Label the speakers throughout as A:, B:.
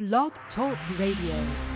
A: Blog Talk Radio.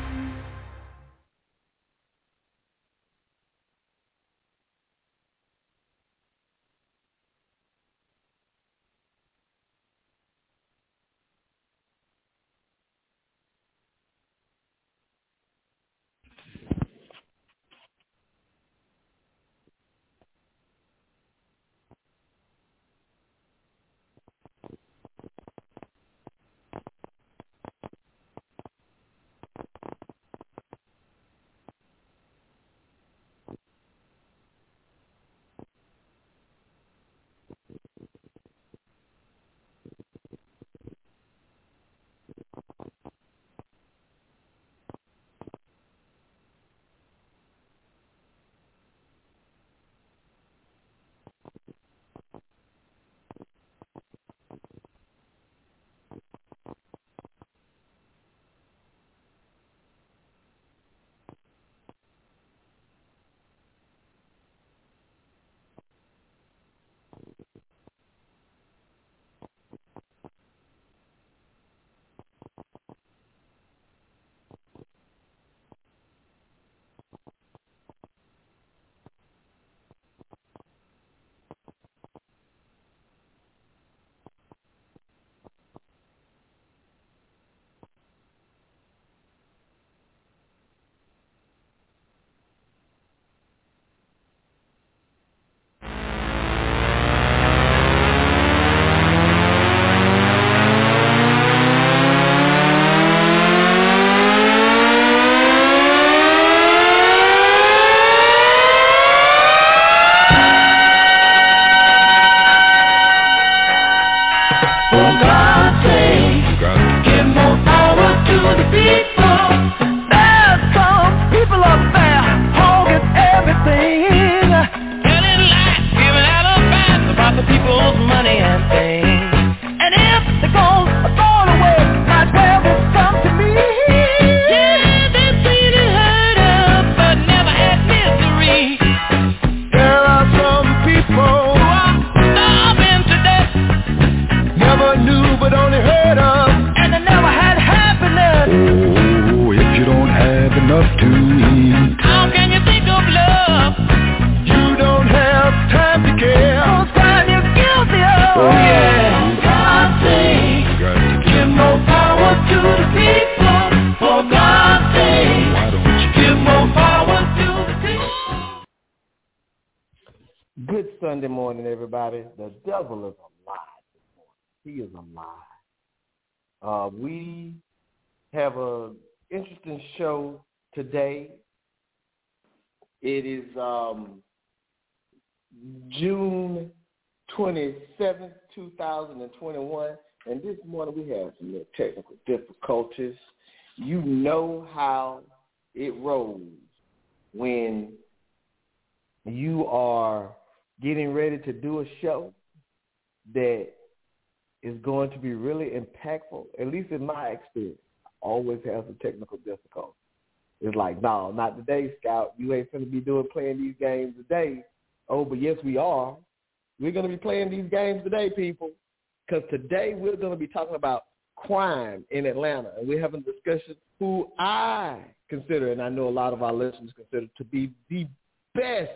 B: Good Sunday morning, everybody. The devil is alive this morning. He is alive. We have an interesting show today. It is June 27th, 2021, and this morning we have some little technical difficulties. You know how it rolls when you are getting ready to do a show that is going to be really impactful. At least in my experience, I always have some technical difficulties. It's like, no, not today, Scout. You ain't going to be playing these games today. Oh, but yes, we are. We're going to be playing these games today, people, because today we're going to be talking about crime in Atlanta, and we're having a discussion who I consider, and I know a lot of our listeners consider, to be the best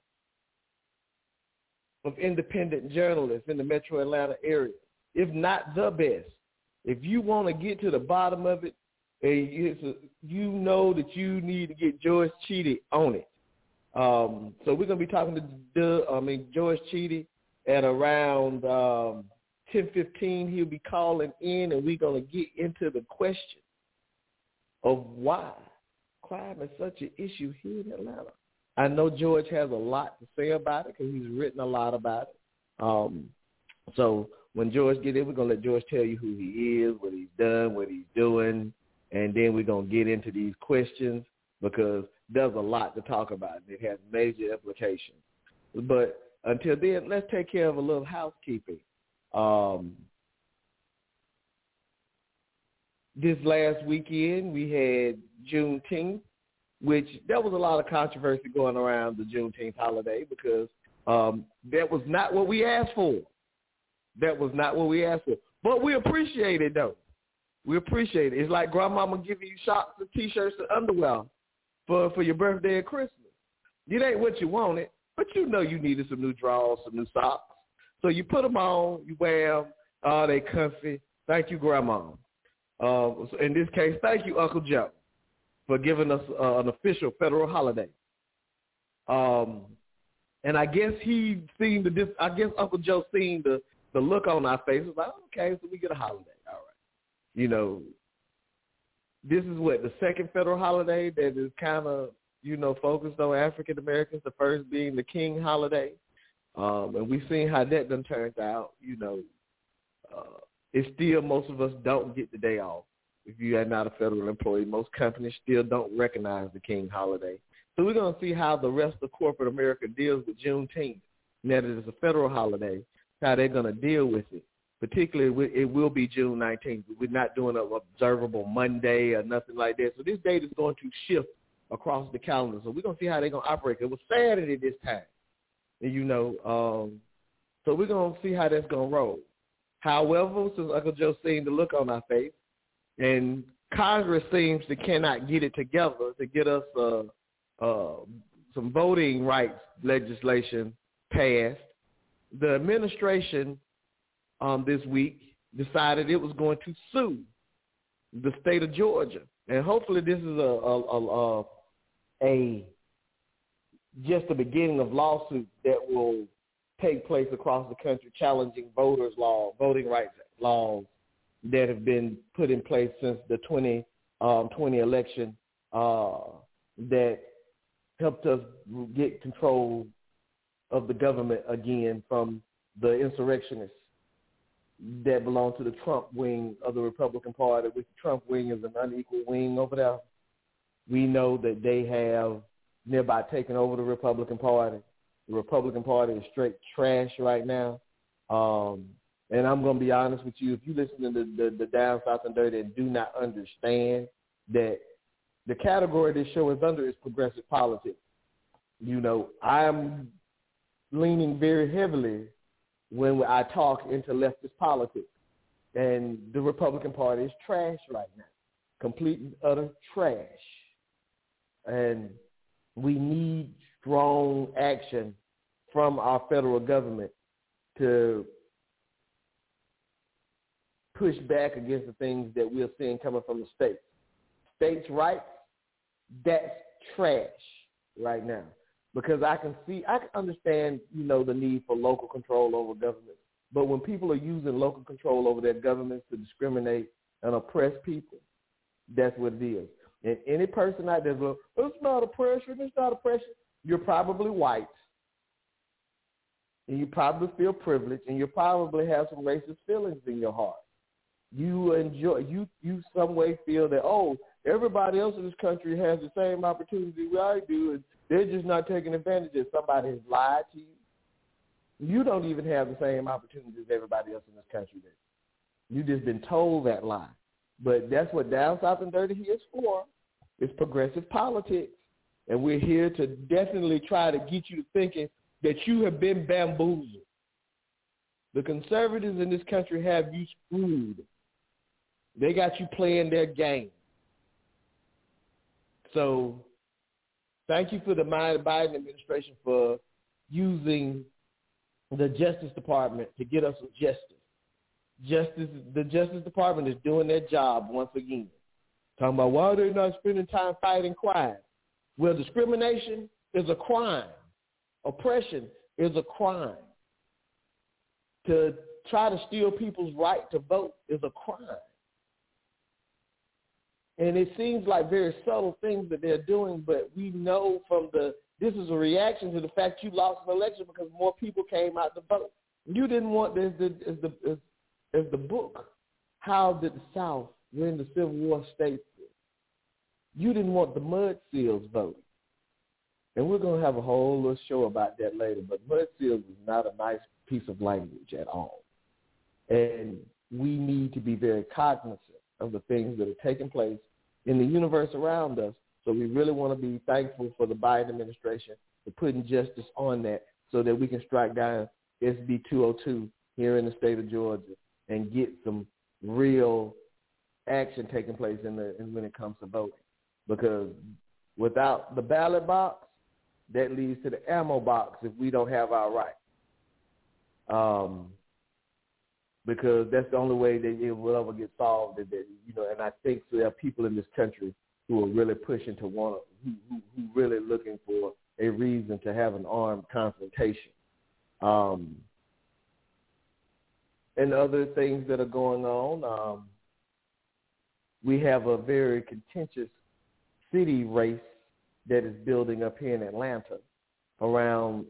B: of independent journalists in the metro Atlanta area, if not the best. If you want to get to the bottom of it, you know that you need to get George Chidi on it. So we're going to be talking to George Chidi at around 10:15. He'll be calling in, and we're going to get into the question of why crime is such an issue here in Atlanta. I know George has a lot to say about it because he's written a lot about it. So when George gets in, we're going to let George tell you who he is, what he's done, what he's doing, and then we're going to get into these questions because there's a lot to talk about. It has major implications. But until then, let's take care of a little housekeeping. This last weekend, we had Juneteenth, which there was a lot of controversy going around the Juneteenth holiday because that was not what we asked for. That was not what we asked for. But we appreciate it, though. We appreciate it. It's like grandmama giving you socks and T-shirts and underwear for your birthday and Christmas. It ain't what you wanted, but you know you needed some new drawers, some new socks. So you put them on, you wear them. Oh, they comfy. Thank you, Grandma. So in this case, thank you, Uncle Joe, for giving us an official federal holiday. And I guess I guess Uncle Joe seen the look on our faces. Like, okay, so we get a holiday. All right. You know, this is the second federal holiday that is kind of, focused on African Americans, the first being the King holiday. And we've seen how that done turned out. It's still, most of us don't get the day off. If you are not a federal employee, most companies still don't recognize the King holiday. So we're going to see how the rest of corporate America deals with Juneteenth. Now that it's a federal holiday, how they're going to deal with it. Particularly, it will be June 19th. We're not doing an observable Monday or nothing like that. So this date is going to shift across the calendar. So we're going to see how they're going to operate. It was Saturday this time. And, so we're going to see how that's going to roll. However, since Uncle Joe seen the look on our face, and Congress seems to cannot get it together to get us some voting rights legislation passed, the administration this week decided it was going to sue the state of Georgia. And hopefully this is just the beginning of lawsuits that will take place across the country challenging voting rights laws that have been put in place since the 2020 election that helped us get control of the government again from the insurrectionists that belong to the Trump wing of the Republican Party, which the Trump wing is an unequal wing over there. We know that they have nearby taken over the Republican Party. The Republican Party is straight trash right now. And I'm going to be honest with you, if you listen to the Down South and Dirty and do not understand that the category this show is under is progressive politics. I'm leaning very heavily when I talk into leftist politics. And the Republican Party is trash right now, complete and utter trash. And we need strong action from our federal government to push back against the things that we're seeing coming from the states. States' rights, that's trash right now. Because I can understand, the need for local control over government. But when people are using local control over their governments to discriminate and oppress people, that's what it is. And any person out there goes, it's not oppression, you're probably white. And you probably feel privileged, and you probably have some racist feelings in your heart. You some way feel that, everybody else in this country has the same opportunity I do, and they're just not taking advantage of it. Somebody has lied to you. You don't even have the same opportunities as everybody else in this country does. You've just been told that lie. But that's what Down South and Dirty here is for. It's progressive politics. And we're here to definitely try to get you to thinking that you have been bamboozled. The conservatives in this country have you screwed. They got you playing their game. So thank you for the Biden administration for using the Justice Department to get us some justice. The Justice Department is doing their job once again. Talking about why they're not spending time fighting crime. Well, discrimination is a crime. Oppression is a crime. To try to steal people's right to vote is a crime. And it seems like very subtle things that they're doing, but we know this is a reaction to the fact you lost an election because more people came out to vote. You didn't want as the book, How Did the South Win the Civil War States? You didn't want the mud seals voting. And we're going to have a whole little show about that later, but mud seals is not a nice piece of language at all. And we need to be very cognizant of the things that are taking place in the universe around us. So we really want to be thankful for the Biden administration for putting justice on that so that we can strike down SB 202 here in the state of Georgia and get some real action taking place when it comes to voting, because without the ballot box, that leads to the ammo box if we don't have our rights. Because that's the only way that it will ever get solved. And I think there are people in this country who are really pushing to who really looking for a reason to have an armed confrontation. And other things that are going on, we have a very contentious city race that is building up here in Atlanta around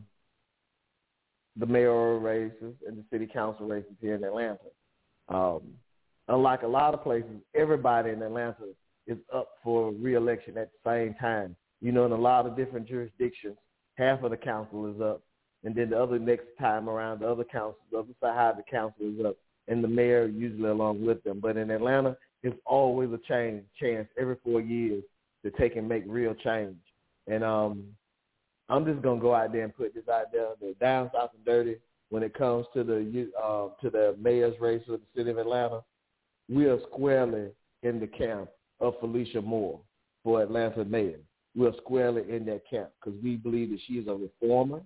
B: the mayoral races and the city council races here in Atlanta. Unlike a lot of places, everybody in Atlanta is up for re-election at the same time. In a lot of different jurisdictions, half of the council is up, and then the other next time around, the other side of the council is up, and the mayor usually along with them. But in Atlanta, it's always a chance every 4 years to take and make real change. And I'm just gonna go out there and put this out there: the down south and dirty. When it comes to the mayor's race of the city of Atlanta, we are squarely in the camp of Felicia Moore for Atlanta mayor. We are squarely in that camp because we believe that she is a reformer.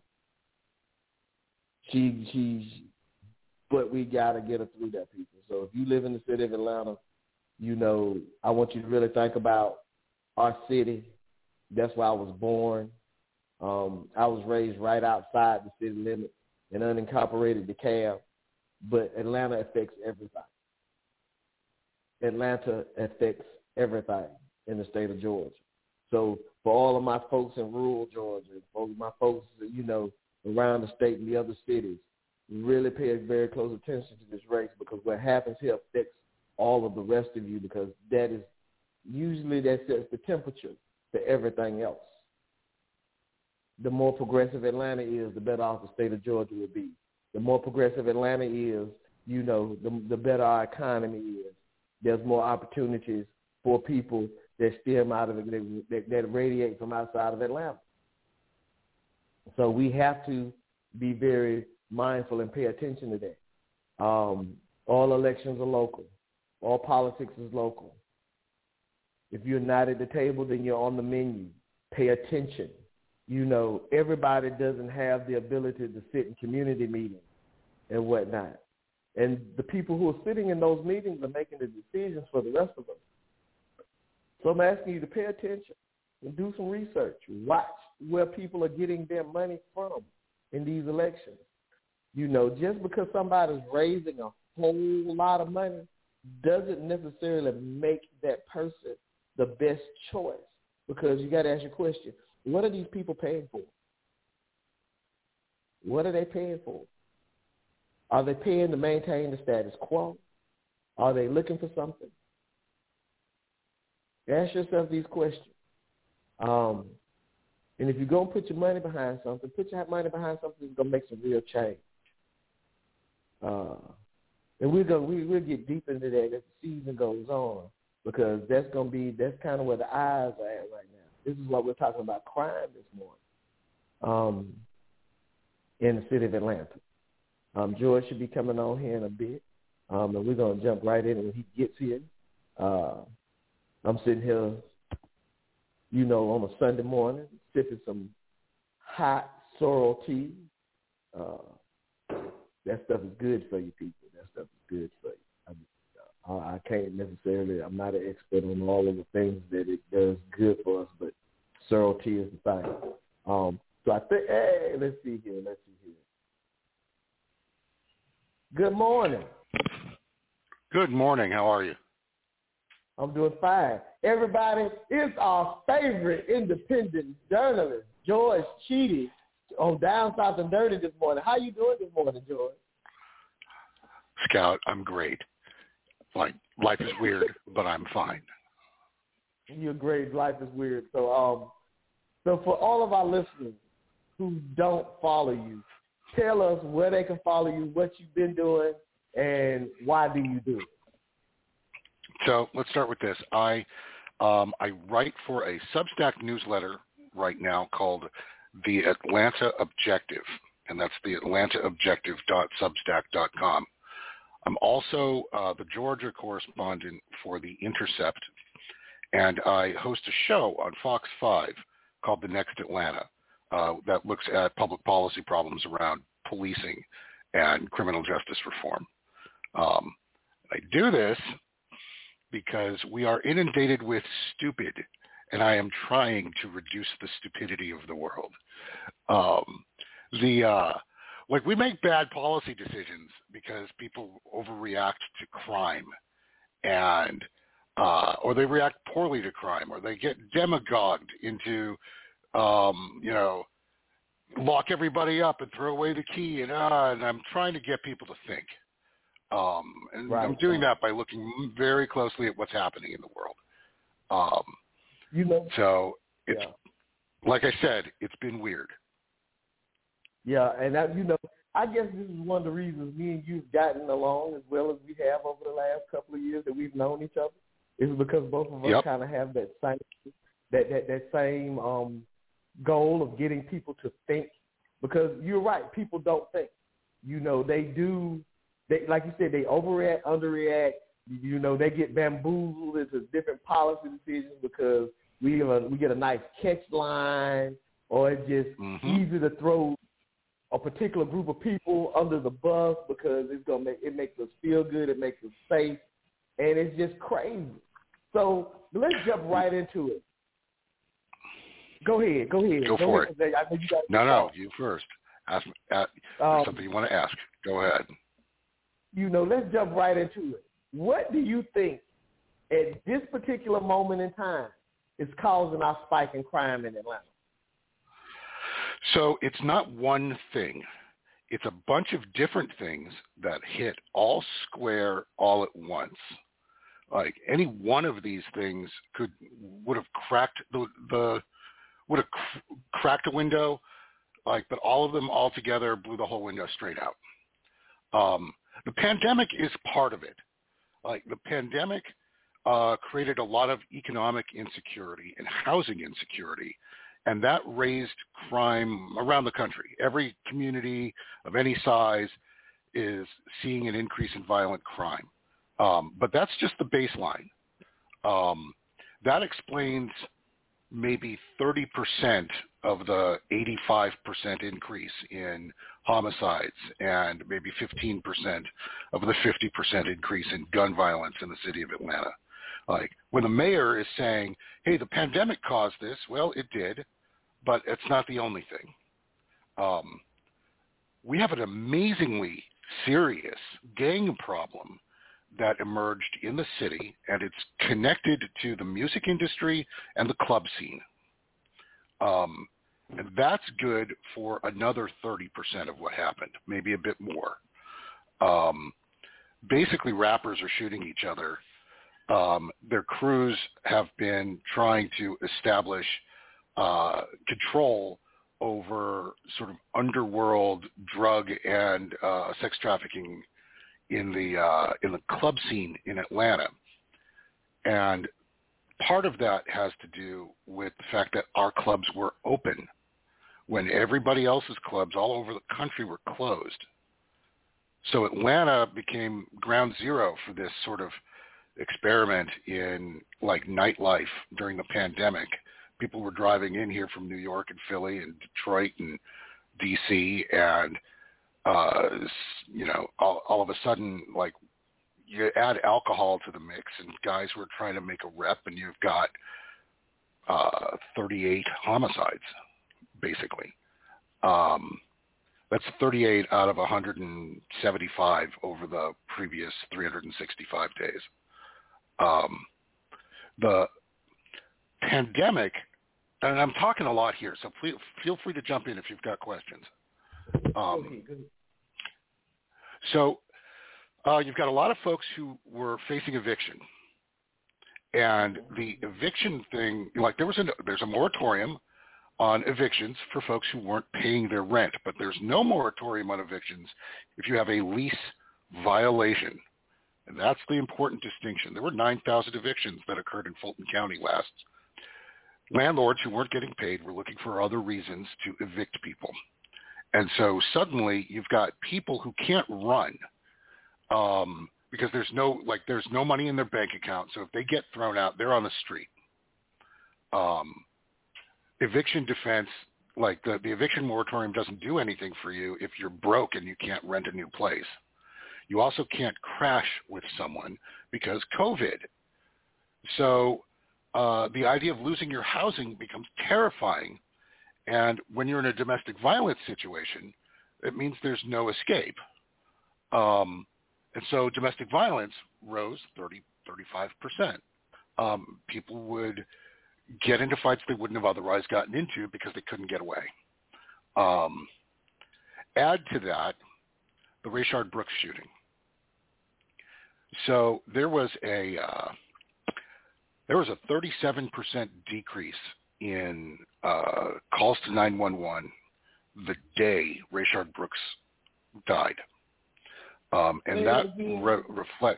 B: But we gotta get her through that, people. So if you live in the city of Atlanta, I want you to really think about our city. That's where I was born. I was raised right outside the city limits in unincorporated DeKalb, but Atlanta affects everything. Atlanta affects everything in the state of Georgia. So for all of my folks in rural Georgia, for my folks, around the state and the other cities, really pay very close attention to this race, because what happens here affects all of the rest of you, because that sets the temperature to everything else. The more progressive Atlanta is, the better off the state of Georgia will be. The more progressive Atlanta is, the better our economy is. There's more opportunities for people that stem out of it, that radiate from outside of Atlanta. So we have to be very mindful and pay attention to that. All elections are local. All politics is local. If you're not at the table, then you're on the menu. Pay attention. Everybody doesn't have the ability to sit in community meetings and whatnot. And the people who are sitting in those meetings are making the decisions for the rest of us. So I'm asking you to pay attention and do some research. Watch where people are getting their money from in these elections. Just because somebody's raising a whole lot of money doesn't necessarily make that person the best choice, because you got to ask your question, what are these people paying for? What are they paying for? Are they paying to maintain the status quo? Are they looking for something? Ask yourself these questions. And if you're going to put your money behind something, put your money behind something that's going to make some real change. And we'll get deep into that as the season goes on, because that's kind of where the eyes are at right now. This is why we're talking about crime this morning in the city of Atlanta. George should be coming on here in a bit, and we're going to jump right in when he gets here. I'm sitting here, on a Sunday morning, sipping some hot sorrel tea. That stuff is good for you, people. That stuff is good for you. I can't necessarily, I'm not an expert on all of the things that it does good for us, but sorrel tea is the thing. So I think, hey, let's see here. Good morning.
A: Good morning. How are you?
B: I'm doing fine. Everybody, it's our favorite independent journalist, George Cheedy, on Down South and Dirty this morning. How you doing this morning, George?
A: Scout, I'm great. Like, life is weird, but I'm fine.
B: You're great. Life is weird. So for all of our listeners who don't follow you, tell us where they can follow you, what you've been doing, and why do you do it?
A: So let's start with this. I write for a Substack newsletter right now called The Atlanta Objective, and that's theatlantaobjective.substack.com. I'm also the Georgia correspondent for The Intercept, and I host a show on Fox 5 called The Next Atlanta that looks at public policy problems around policing and criminal justice reform. I do this because we are inundated with stupid, and I am trying to reduce the stupidity of the world. Like, we make bad policy decisions because people overreact to crime, and or they react poorly to crime, or they get demagogued into, lock everybody up and throw away the key, and I'm trying to get people to think. And right. I'm doing that by looking very closely at what's happening in the world. So it's, like I said, it's been weird.
B: Yeah, and that, I guess this is one of the reasons me and you've gotten along as well as we have over the last couple of years that we've known each other, is because both of us kind of have that same goal of getting people to think. Because you're right, people don't think. They like you said, they overreact, underreact. They get bamboozled into different policy decisions because we get a nice catch line, or it's just easy to throw a particular group of people under the bus because it makes us feel good, it makes us safe, and it's just crazy. So let's jump right into it. Go ahead.
A: Go for it.
B: I know you got
A: no, you first. Ask something you want to ask. Go ahead.
B: Let's jump right into it. What do you think at this particular moment in time is causing our spike in crime in Atlanta?
A: So it's not one thing. It's a bunch of different things that hit all square all at once. Like, any one of these things would have cracked cracked a window, but all of them all together blew the whole window straight out. The pandemic is part of it. The pandemic created a lot of economic insecurity and housing insecurity, and that raised crime around the country. Every community of any size is seeing an increase in violent crime. But that's just the baseline. That explains maybe 30% of the 85% increase in homicides and maybe 15% of the 50% increase in gun violence in the city of Atlanta. When the mayor is saying, hey, the pandemic caused this, well, it did, but it's not the only thing. We have an amazingly serious gang problem that emerged in the city, and it's connected to the music industry and the club scene. And that's good for another 30% of what happened, maybe a bit more. Basically, rappers are shooting each other. Their crews have been trying to establish control over sort of underworld drug and sex trafficking in the club scene in Atlanta. And part of that has to do with the fact that our clubs were open when everybody else's clubs all over the country were closed. So Atlanta became ground zero for this sort of experiment in nightlife during the pandemic. People were driving in here from New York and Philly and Detroit and DC, and all of a sudden, you add alcohol to the mix, and guys were trying to make a rep, and you've got 38 homicides, basically. That's 38 out of 175 over the previous 365 days. The pandemic, and I'm talking a lot here, so feel free to jump in if you've got questions. So you've got a lot of folks who were facing eviction, and the eviction thing, there's a moratorium on evictions for folks who weren't paying their rent, but there's no moratorium on evictions if you have a lease violation, and that's the important distinction. There were 9,000 evictions that occurred in Fulton County last. Landlords who weren't getting paid were looking for other reasons to evict people. And so suddenly you've got people who can't run because there's no money in their bank account. So if they get thrown out, they're on the street. Eviction defense, like the eviction moratorium doesn't do anything for you if you're broke and you can't rent a new place. You also can't crash with someone because COVID. So the idea of losing your housing becomes terrifying. And when you're in a domestic violence situation, it means there's no escape. And so domestic violence rose 35%. People would get into fights they wouldn't have otherwise gotten into because they couldn't get away. Add to that the Rayshard Brooks shooting. So there was a 37% decrease in calls to 911 the day Rayshard Brooks died, and that reflect.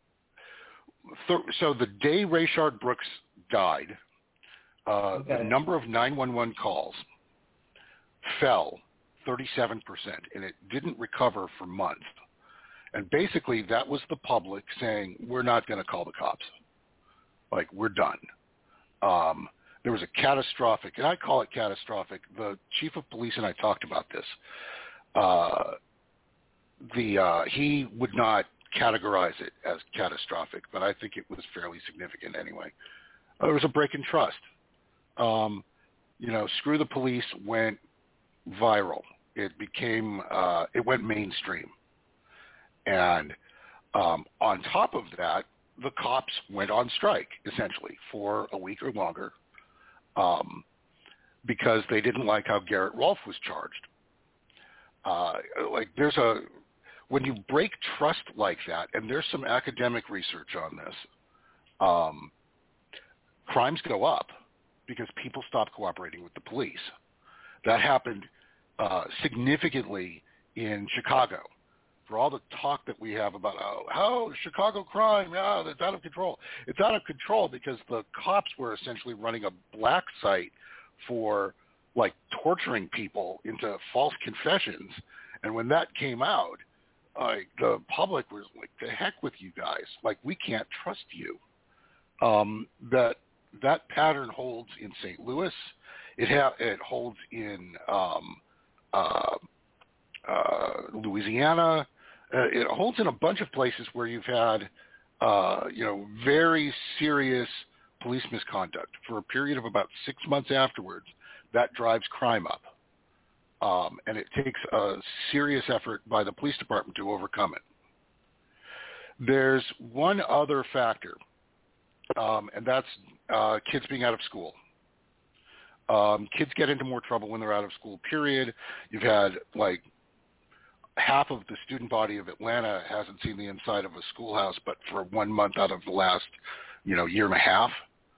A: So the day Rayshard Brooks died, the number of 911 calls fell 37%, and it didn't recover for months. And basically, that was the public saying, we're not going to call the cops. Like, we're done. There was a catastrophic, and I call it catastrophic. The chief of police and I talked about this. He would not categorize it as catastrophic, but I think it was fairly significant anyway. There was a break in trust. Screw the police went viral. It went mainstream. And on top of that, the cops went on strike, essentially, for a week or longer because they didn't like how Garrett Rolfe was charged. When you break trust like that, and there's some academic research on this, crimes go up because people stop cooperating with the police. That happened significantly in Chicago. For all the talk that we have about, Chicago crime, it's out of control. It's out of control because the cops were essentially running a black site for, torturing people into false confessions. And when that came out, the public was like, the heck with you guys. We can't trust you. That pattern holds in St. Louis. It holds in Louisiana. It holds in a bunch of places where you've had, very serious police misconduct for a period of about 6 months afterwards. That drives crime up. And it takes a serious effort by the police department to overcome it. There's one other factor, and that's kids being out of school. Kids get into more trouble when they're out of school, period. You've had, half of the student body of Atlanta hasn't seen the inside of a schoolhouse, but for 1 month out of the last, year and a half.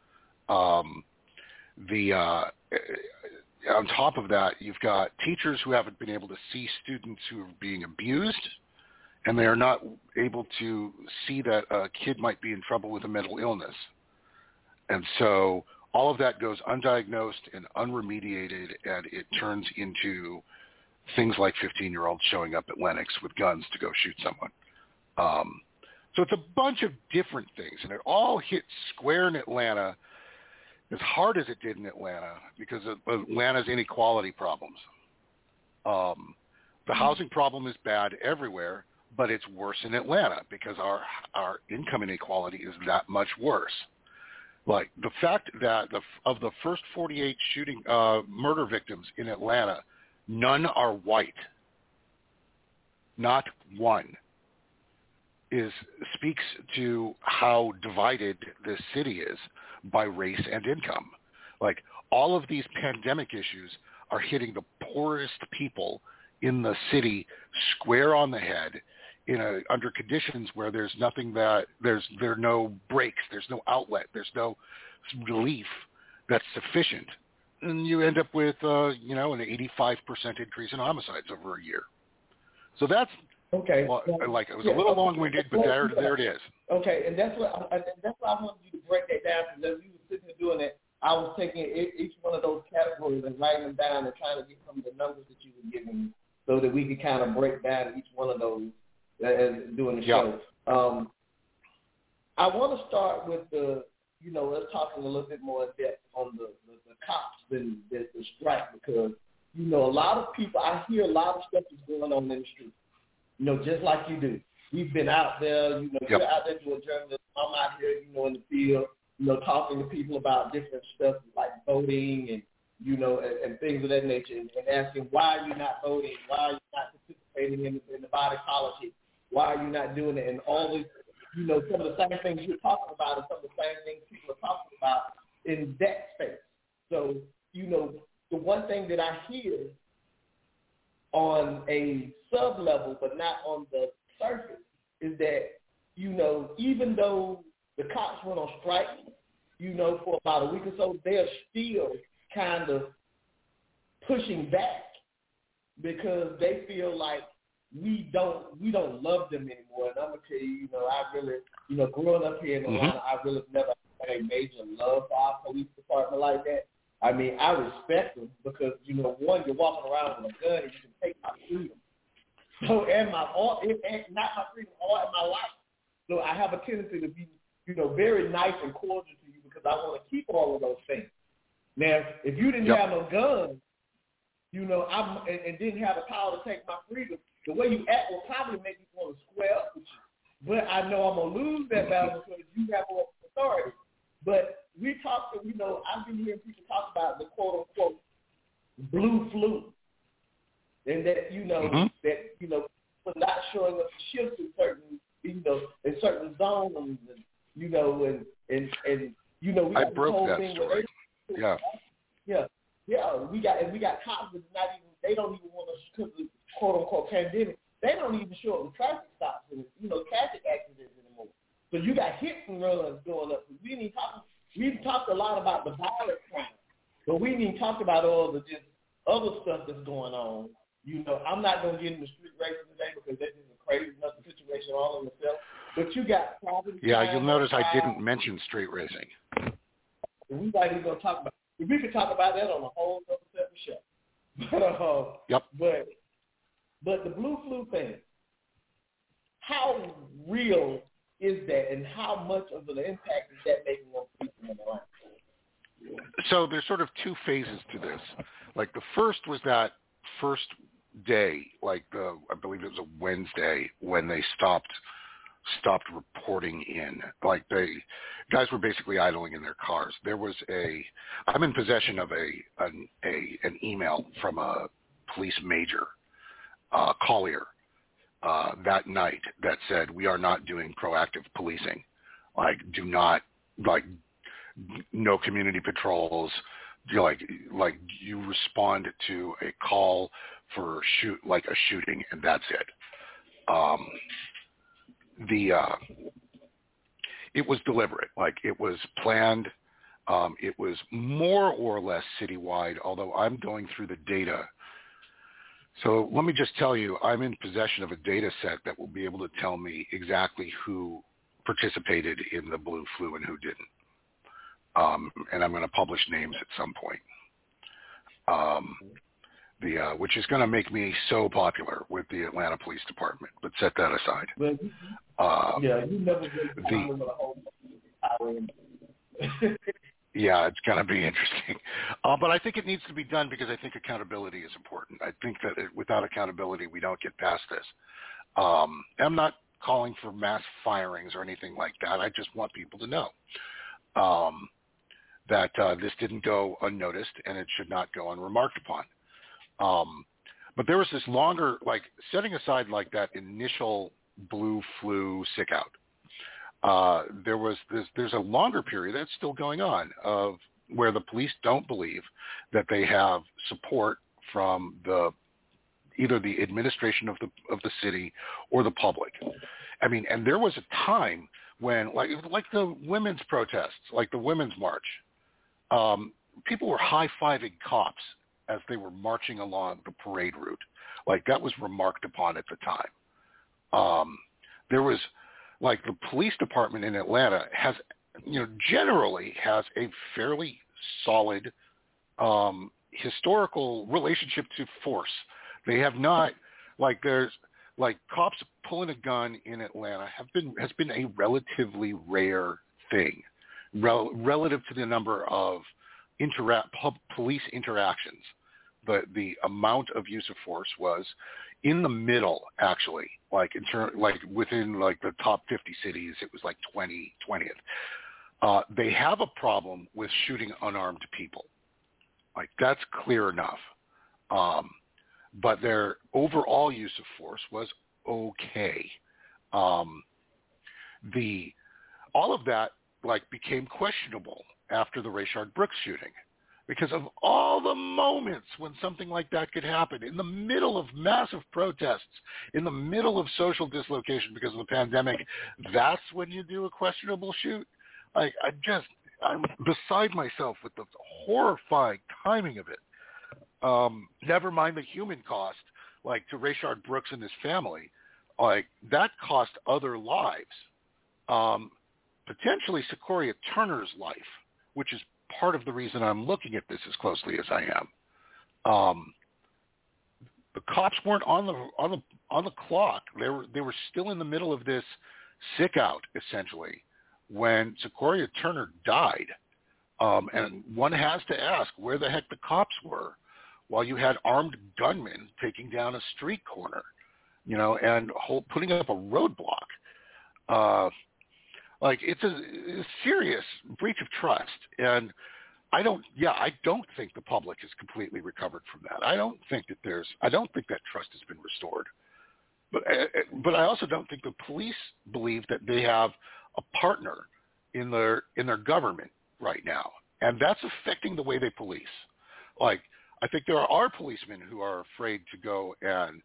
A: On top of that, you've got teachers who haven't been able to see students who are being abused, and they are not able to see that a kid might be in trouble with a mental illness. And so all of that goes undiagnosed and unremediated, and it turns into things like 15-year-olds showing up at Lenox with guns to go shoot someone. So it's a bunch of different things, and it all hit square in Atlanta as hard as it did in Atlanta because of Atlanta's inequality problems. The housing problem is bad everywhere, but it's worse in Atlanta because our income inequality is that much worse. The fact that of the first 48 murder victims in Atlanta, none are white. Not one. Speaks to how divided this city is by race and income. All of these pandemic issues are hitting the poorest people in the city square on the head under conditions where there's there are no breaks, there's no outlet, there's no relief that's sufficient. And you end up with, an 85% increase in homicides over a year. So that's,
B: okay.
A: Well, it was a little long-winded, but there it is.
B: Okay, and that's why I wanted you to break that down, because as you were sitting there doing it, I was taking each one of those categories and writing them down and trying to get some of the numbers that you were giving me so that we could kind of break down each one of those doing the show. I want to start with us talking a little bit more in depth on the cops than the strike, because, a lot of people, I hear a lot of stuff is going on in the street, just like you do. We've been out there, you're out there doing journalism. I'm out here, in the field, talking to people about different stuff like voting and, and things of that nature, and asking why you're not voting, why you're not participating in the body politic, why are you not doing it, and all these, some of the same things you're talking about and some of the same things people are talking about in that space. So, the one thing that I hear on a sub-level but not on the surface is that, even though the cops went on strike, for about a week or so, they're still kind of pushing back because they feel like we don't love them anymore. And I'm gonna tell you, I really, growing up here in Atlanta, I really never had a major love for our police department like that. I mean, I respect them because, one, you're walking around with a gun and you can take my freedom. So, and not my freedom, or in my life. So I have a tendency to be, very nice and cordial to you because I want to keep all of those things. Now, if you didn't have no guns, and didn't have the power to take my freedom, the way you act will probably make me want to square up with you. But I know I'm going to lose that battle because you have more authority. But we talk to, I've been hearing people talk about the quote-unquote blue flu. And that, for not showing up to shifts in certain, in certain zones, and, we got
A: I broke that story.
B: We got cops that they don't even want us, because of the quote-unquote pandemic, they don't even show up to traffic stops and, traffic accidents anymore. So you got hit and runs going up. We've talked a lot about the violent crime, but we didn't talk about all the just other stuff that's going on. I'm not going to get into street racing today because that's just a crazy enough situation all in itself. But you got problems.
A: Yeah, you'll notice I didn't mention street racing.
B: We might even going to talk about. We could talk about that on a whole other separate show. But the blue flu thing, how real is that, and how much of an impact is that making on people in their life?
A: So there's sort of two phases to this. Like the first was that first day, I believe it was a Wednesday, when they stopped reporting in. Like guys were basically idling in their cars. I'm in possession of an email from a police major, Collier, that night that said, we are not doing proactive policing. No community patrols. You respond to a call for a shooting, and that's it. It was deliberate. It was planned. It was more or less citywide, although I'm going through the data. So let me just tell you, I'm in possession of a data set that will be able to tell me exactly who participated in the blue flu and who didn't. And I'm going to publish names at some point. Which is going to make me so popular with the Atlanta Police Department, but set that aside.
B: You never with a whole power.
A: Yeah, it's going to be interesting. But I think it needs to be done because I think accountability is important. I think that without accountability, we don't get past this. I'm not calling for mass firings or anything like that. I just want people to know that this didn't go unnoticed and it should not go unremarked upon. But there was this longer, setting aside that initial blue flu sick out. There's a longer period that's still going on of where the police don't believe that they have support from either the administration of the city or the public. I mean, and there was a time when like the women's protests, like the women's march, people were high-fiving cops as they were marching along the parade route. That was remarked upon at the time. There was, the police department in Atlanta has, generally has a fairly solid historical relationship to force. They have not, like cops pulling a gun in Atlanta has been a relatively rare thing relative to the number of police interactions. The amount of use of force was in the middle, actually, like within like the top 50 cities, it was like 20th. They have a problem with shooting unarmed people. Like that's clear enough. But their overall use of force was okay. All of that like became questionable after the Rayshard Brooks shooting, because of all the moments when something like that could happen in the middle of massive protests, in the middle of social dislocation because of the pandemic. That's when you do a questionable shoot. I'm beside myself with the horrifying timing of it. Never mind the human cost, like to Rayshard Brooks and his family, like that cost other lives. Potentially Sequoia Turner's life, which is part of the reason I'm looking at this as closely as I am. The cops weren't on the clock. They were still in the middle of this sick out essentially when Sequoia Turner died. And one has to ask where the heck the cops were while you had armed gunmen taking down a street corner, and putting up a roadblock. Like it's a serious breach of trust. And I don't think the public has completely recovered from that. I don't think that trust has been restored. But I also don't think the police believe that they have a partner in their government right now. And that's affecting the way they police. Like, I think there are policemen who are afraid to go and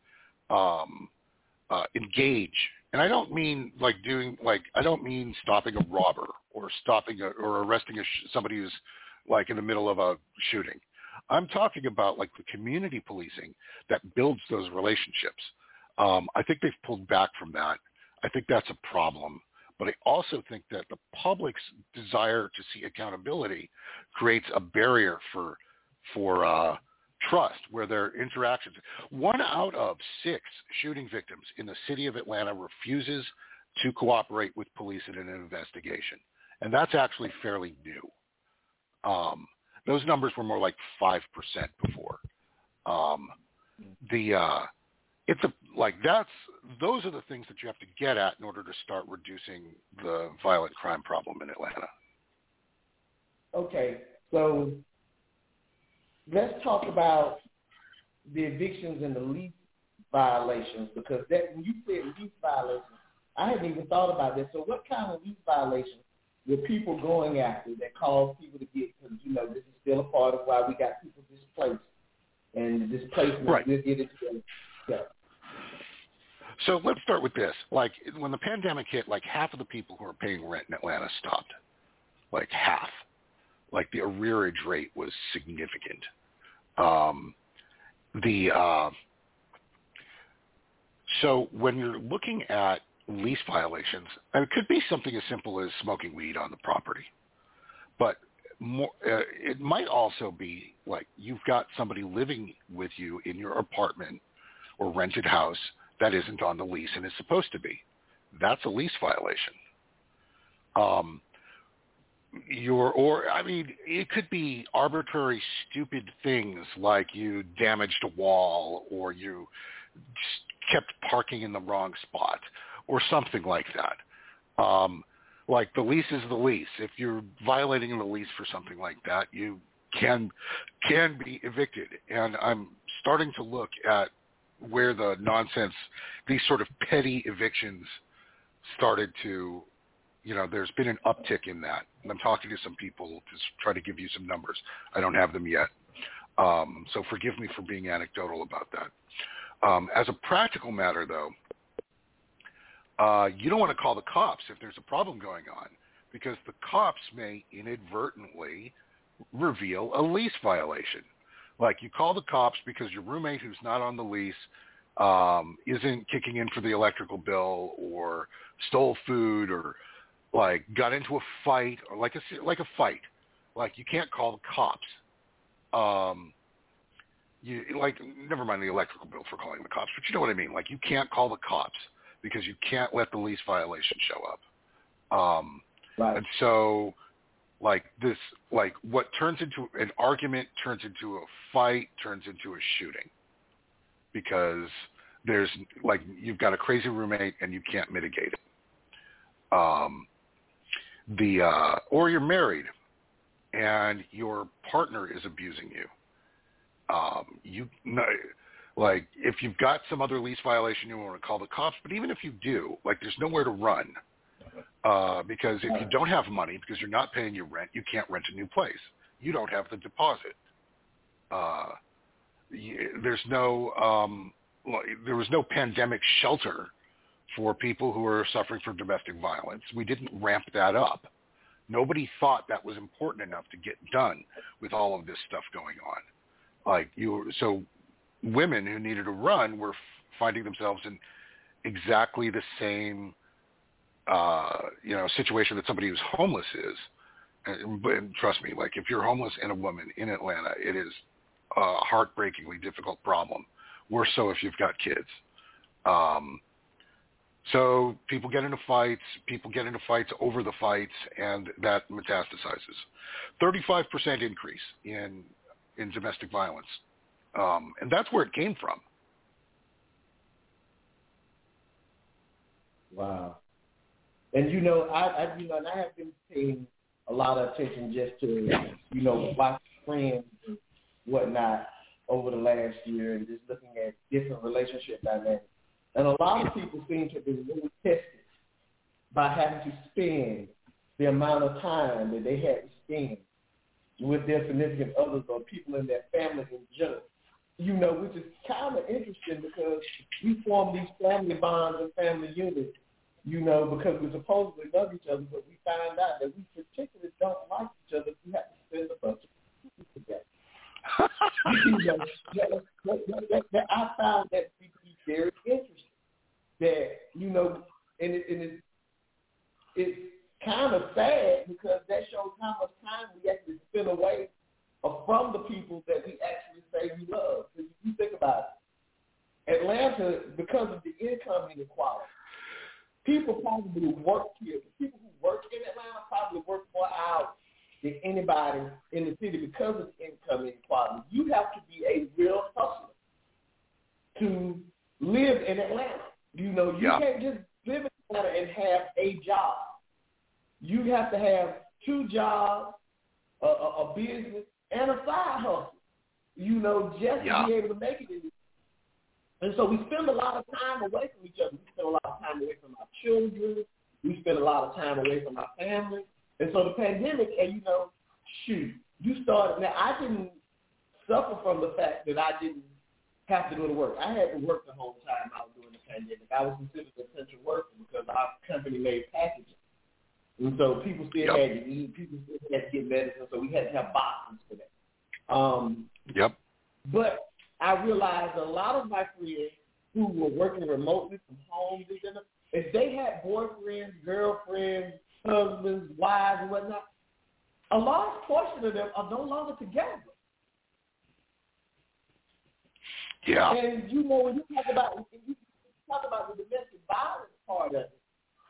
A: engage. And I don't mean I don't mean stopping a robber or or arresting somebody who's like in the middle of a shooting. I'm talking about like the community policing that builds those relationships. I think they've pulled back from that. I think that's a problem. But I also think that the public's desire to see accountability creates a barrier for trust, where their interactions. 1 out of 6 shooting victims in the city of Atlanta refuses to cooperate with police in an investigation, and that's actually fairly new. Those numbers were more like 5% before. Those are the things that you have to get at in order to start reducing the violent crime problem in Atlanta.
B: Okay, so let's talk about the evictions and the lease violations, because when you said lease violations, I hadn't even thought about that. So what kind of lease violations were people going after that caused people to get, because, this is still a part of why we got people displaced, and the displacement,
A: right.
B: We'll get into it. Yeah.
A: So let's start with this. Like, when the pandemic hit, like half of the people who are paying rent in Atlanta stopped. Like half. Like the arrearage rate was significant. So when you're looking at lease violations, and it could be something as simple as smoking weed on the property, but it might also be like you've got somebody living with you in your apartment or rented house that isn't on the lease and is supposed to be. That's a lease violation. It could be arbitrary, stupid things like you damaged a wall or you kept parking in the wrong spot or something like that. Like the lease is the lease. If you're violating the lease for something like that, you can be evicted. And I'm starting to look at where the nonsense, these sort of petty evictions started to, there's been an uptick in that. And I'm talking to some people to try to give you some numbers. I don't have them yet. So forgive me for being anecdotal about that. As a practical matter, though, you don't want to call the cops if there's a problem going on, because the cops may inadvertently reveal a lease violation. Like you call the cops because your roommate who's not on the lease isn't kicking in for the electrical bill, or stole food, or like got into a fight, or like a fight. Like you can't call the cops. never mind the electrical bill for calling the cops, but you know what I mean. Like, you can't call the cops because you can't let the lease violation show up.
B: Right.
A: And so, like, what turns into an argument turns into a fight, turns into a shooting, because there's, like, you've got a crazy roommate and you can't mitigate it. Or you're married and your partner is abusing you. Like, if you've got some other lease violation, you want to call the cops. But even if you do, like, there's nowhere to run, because if you don't have money, because you're not paying your rent, you can't rent a new place. You don't have the deposit. There was no pandemic shelter for people who are suffering from domestic violence. We didn't ramp that up. Nobody thought that was important enough to get done with all of this stuff going on. So women who needed to run were finding themselves in exactly the same, situation that somebody who's homeless is. And trust me, like, if you're homeless and a woman in Atlanta, it is a heartbreakingly difficult problem. Worse so if you've got kids. So people get into fights over the fights, and that metastasizes. 35% increase in domestic violence. And that's where it came from.
B: Wow. And, I have been paying a lot of attention just to, watch friends and whatnot over the last year, and just looking at different relationship dynamics. And a lot of people seem to be really tested by having to spend the amount of time that they had to spend with their significant others or people in their families in general. Which is kind of interesting, because we form these family bonds and family units, because we supposedly love each other, but we find out that we particularly don't like each other. We have to spend a bunch of people together. I found that to be very interesting. That, and it's kind of sad, because that shows how much time we actually spend away from the people that we actually say we love. Because if you think about it, Atlanta, because of the income inequality, people probably work here. The people who work in Atlanta probably work more hours than anybody in the city because of income inequality. You have to be a real hustler to live in Atlanta. You can't just live in Atlanta and have a job. You have to have 2 jobs, a business, and a side hustle, just to be able to make it in this. And so we spend a lot of time away from each other. We spend a lot of time away from our children. We spend a lot of time away from our family. And so the pandemic, and you started. Now, I didn't suffer from the fact that I didn't have to go to work. I had to work the whole time I was doing the pandemic. I was considered an essential worker because our company made packaging. And so people still had to eat. People still had to get medicine. So we had to have boxes for that. But I realized a lot of my friends who were working remotely from home, if they had boyfriends, girlfriends, husbands, wives, and whatnot, a large portion of them are no longer together.
A: Yeah.
B: And when you talk about the domestic violence part of it,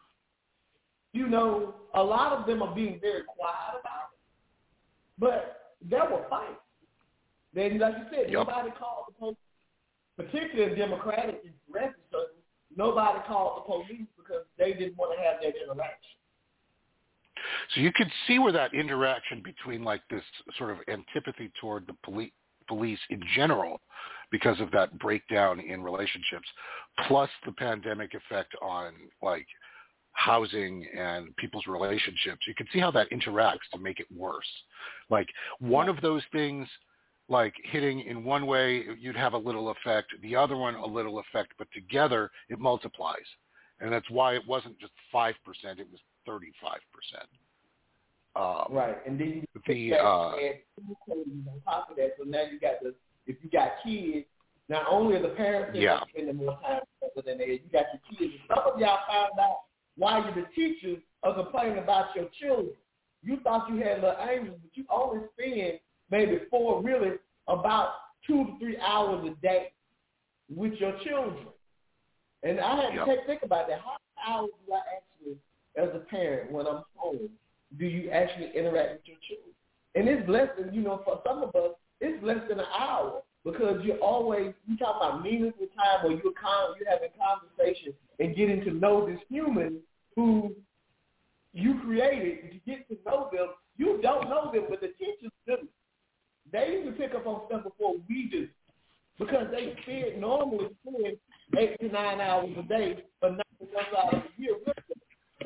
B: a lot of them are being very quiet about it. But there were fights. Then, like you said, nobody called the police, particularly in Democratic and progressive circles. Nobody called the police because they didn't want to have that interaction.
A: So you could see where that interaction between, like, this sort of antipathy toward the police in general, because of that breakdown in relationships, plus the pandemic effect on, like, housing and people's relationships. You can see how that interacts to make it worse. Like, one of those things, like, hitting in one way, you'd have a little effect, the other one a little effect, but together it multiplies. And that's why it wasn't just 5%, it was 35%.
B: Right, and then you add on top of that. So now you got if you got kids, not only are the parents spending more time together than you got your kids. Some of y'all found out while you're the teachers are complaining about your children. You thought you had little angels, but you only spend maybe 4 really about 2 to 3 hours a day with your children. And I had to think about that. How many hours do I actually, as a parent, when I'm home, do you actually interact with your children? And it's less than, for some of us, it's less than an hour because you talk about meaningful time where you're having conversation and getting to know this human who you created. To get to know them, you don't know them, but the teachers do. They usually pick up on stuff before we do because they normally spend 8 to 9 hours a day, but 9 months out of the year with them.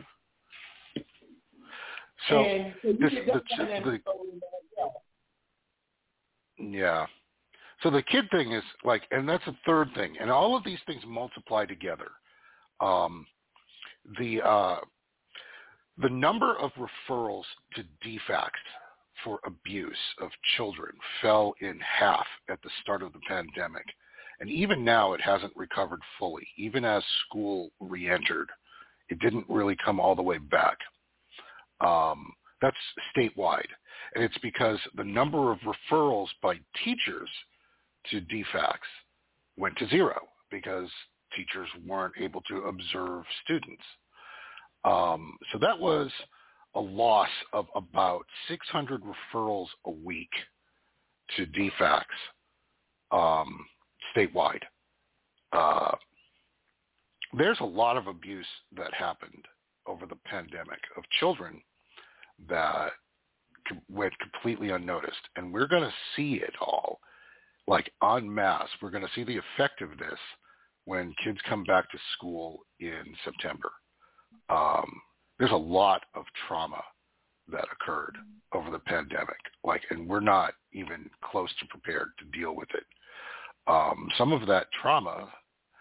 A: So,
B: and so you get that dynamic.
A: Yeah. So the kid thing is like, and that's a third thing, and all of these things multiply together. The number of referrals to DFACS for abuse of children fell in half at the start of the pandemic. And even now it hasn't recovered fully. Even as school re-entered, it didn't really come all the way back. That's statewide. And it's because the number of referrals by teachers to DFACS went to zero because teachers weren't able to observe students. So that was a loss of about 600 referrals a week to DFACS statewide. There's a lot of abuse that happened over the pandemic of children that went completely unnoticed. And we're going to see it all, like en masse. We're going to see the effect of this when kids come back to school in September. There's a lot of trauma that occurred over the pandemic, and we're not even close to prepared to deal with it. Some of that trauma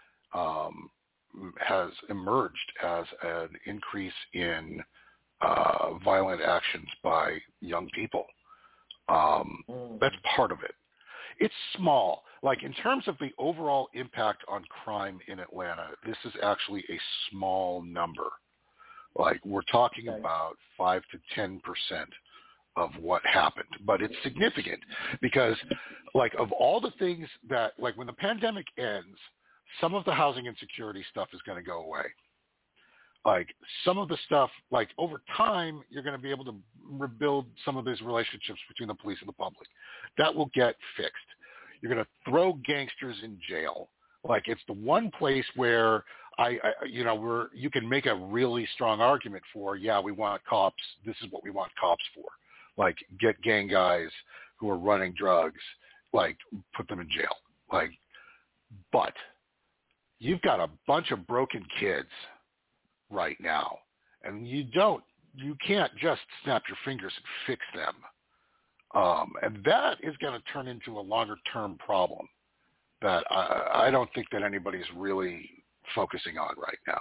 A: has emerged as an increase in violent actions by young people. That's part of it. It's small. In terms of the overall impact on crime in Atlanta, this is actually a small number. We're talking about 5 to 10% of what happened, but it's significant because of all the things that, when the pandemic ends, some of the housing insecurity stuff is going to go away. Some of the stuff, over time, you're going to be able to rebuild some of these relationships between the police and the public. That will get fixed. You're going to throw gangsters in jail. It's the one place where where you can make a really strong argument for, we want cops. This is what we want cops for. Get gang guys who are running drugs, put them in jail. But you've got a bunch of broken kids right now, and you can't just snap your fingers and fix them. And that is going to turn into a longer-term problem that I don't think that anybody's really focusing on right now.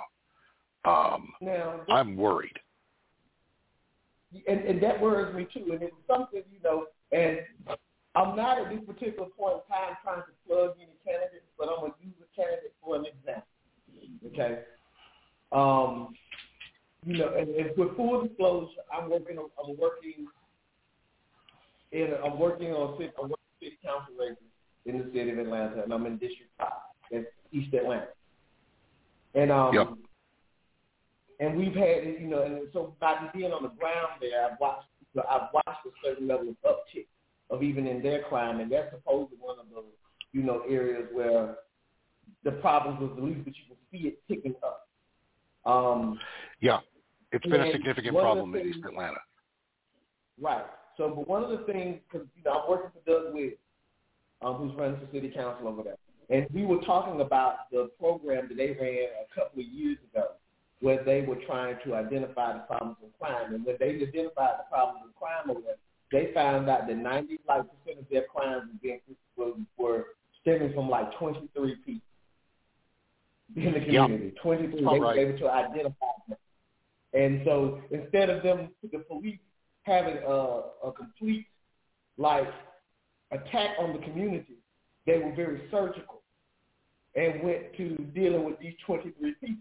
A: I'm worried.
B: And that worries me too. And it's something, and I'm not at this particular point in time trying to plug any candidates, but I'm going to use a candidate for an example. Okay? And with full disclosure, I'm working on city council races in the city of Atlanta, and I'm in District 5 in East Atlanta. And and we've had, and so by being on the ground there, I've watched a certain level of uptick of even in their crime, and that's supposedly one of the, areas where the problems was the least, but you can see it ticking up.
A: It's been a significant problem in East Atlanta.
B: Right. So, but one of the things, because I'm working for Doug Witt, who's running for city council over there, and we were talking about the program that they ran a couple of years ago, where they were trying to identify the problems of crime. And when they identified the problems of crime over there, they found out that 95% of their crimes were stemming from 23 people in the community. 23, they were able to identify them. And so instead of the police having a complete attack on the community, they were very surgical and went to dealing with these 23 people.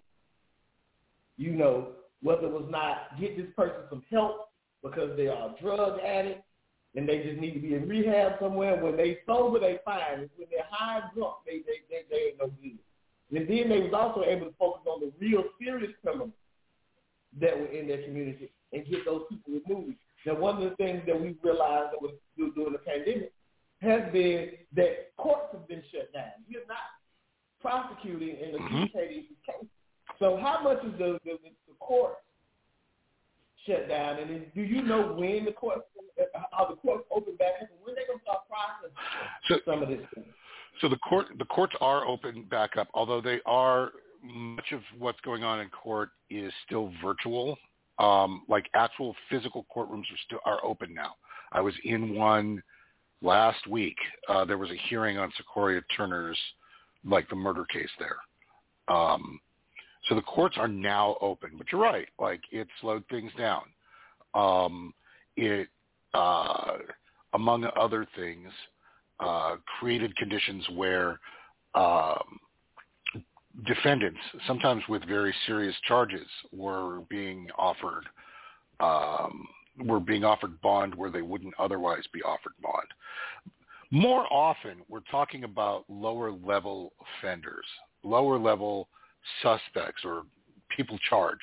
B: Whether it was not get this person some help because they are a drug addict and they just need to be in rehab somewhere. When they sober, they fine. When they're high and drunk, they ain't no good. And then they was also able to focus on the real serious criminals that were in their community and get those people removed. Now, one of the things that we realized that was during the pandemic has been that courts have been shut down. You're not prosecuting and adjudicating the case. So how much is the court shut down? And then do you know when how the courts open back up and when they're going to start processing some of this thing?
A: So the courts are open back up, although much of what's going on in court is still virtual. Like actual physical courtrooms are open now. I was in one last week. There was a hearing on Sequoia Turner's, like the murder case there. So the courts are now open, but you're right. Like it slowed things down. It, among other things, created conditions where defendants, sometimes with very serious charges, were being offered bond where they wouldn't otherwise be offered bond. More often, we're talking about lower level offenders, lower level suspects, or people charged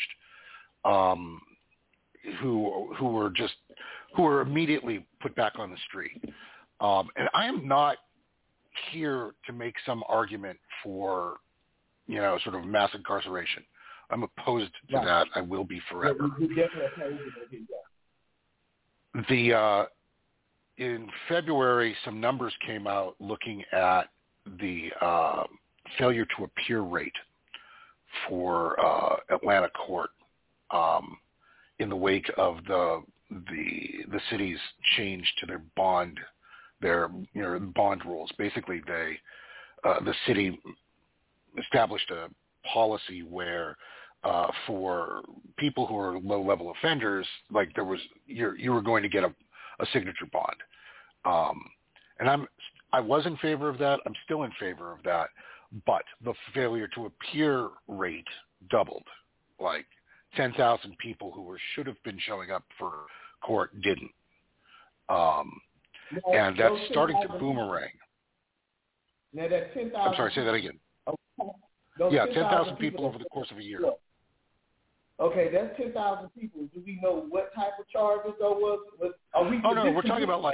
A: who were immediately put back on the street. And I am not here to make some argument for, sort of mass incarceration. I'm opposed to that. I will be forever. In February, some numbers came out looking at the failure to appear rate for Atlanta court in the wake of the city's change to their bond rules. Basically, the city established a policy where for people who are low-level offenders, like you were going to get a signature bond. And I was in favor of that. I'm still in favor of that. But the failure to appear rate doubled. Like 10,000 people who should have been showing up for court didn't. And that's starting to boomerang.
B: Now that 10,000.
A: I'm sorry, say that again.
B: Okay.
A: 10,000 people over the course of a year.
B: Okay, that's 10,000 people. Do we know what type of charges there was?
A: We're talking about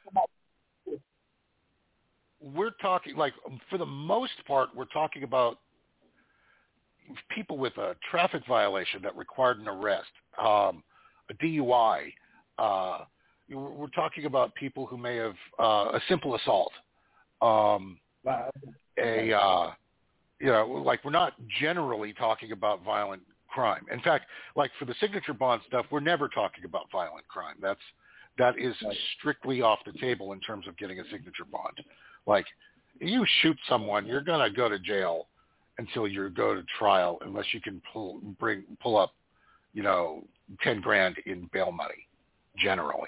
A: for the most part, we're talking about people with a traffic violation that required an arrest, a DUI. We're talking about people who may have a simple assault. We're not generally talking about violent crime. In fact, like for the signature bond stuff, we're never talking about violent crime. That is strictly off the table in terms of getting a signature bond. Like, you shoot someone, you're gonna go to jail until you go to trial, unless you can pull up, $10,000 in bail money, generally.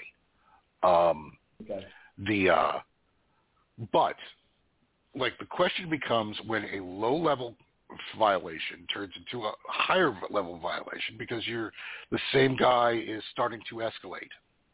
A: But like the question becomes when a low-level violation turns into a higher level violation because the same guy is starting to escalate.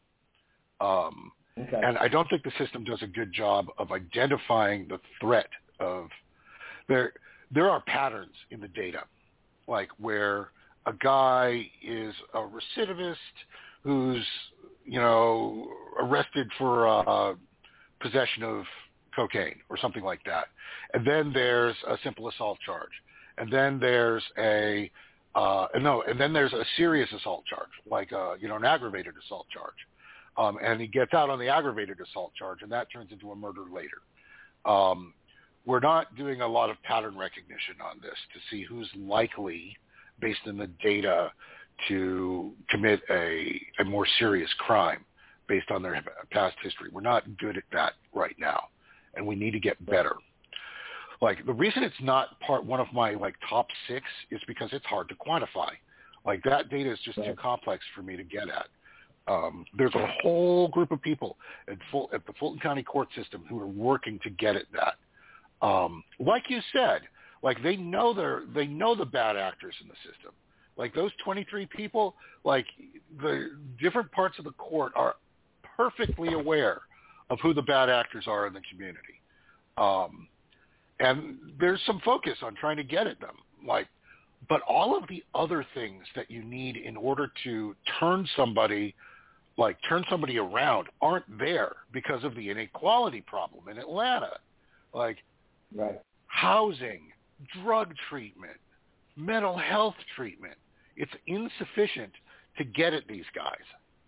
A: And I don't think the system does a good job of identifying the threat of there are patterns in the data, like where a guy is a recidivist who's, arrested for possession of cocaine or something like that. And then there's a simple assault charge. And then there's a serious assault charge, like an aggravated assault charge. And he gets out on the aggravated assault charge, and that turns into a murder later. We're not doing a lot of pattern recognition on this to see who's likely, based on the data, to commit a more serious crime based on their past history. We're not good at that right now, and we need to get better. Like, the reason it's not one of my top 6 is because it's hard to quantify. Like, that data is just too complex for me to get at. There's a whole group of people at the Fulton County court system who are working to get at that. Like you said, like they know the bad actors in the system. Like those 23 people, like the different parts of the court are perfectly aware of who the bad actors are in the community. And there's some focus on trying to get at them. But all of the other things that you need in order to turn somebody around aren't there because of the inequality problem in Atlanta. Right. Housing, drug treatment, mental health treatment. It's insufficient to get at these guys.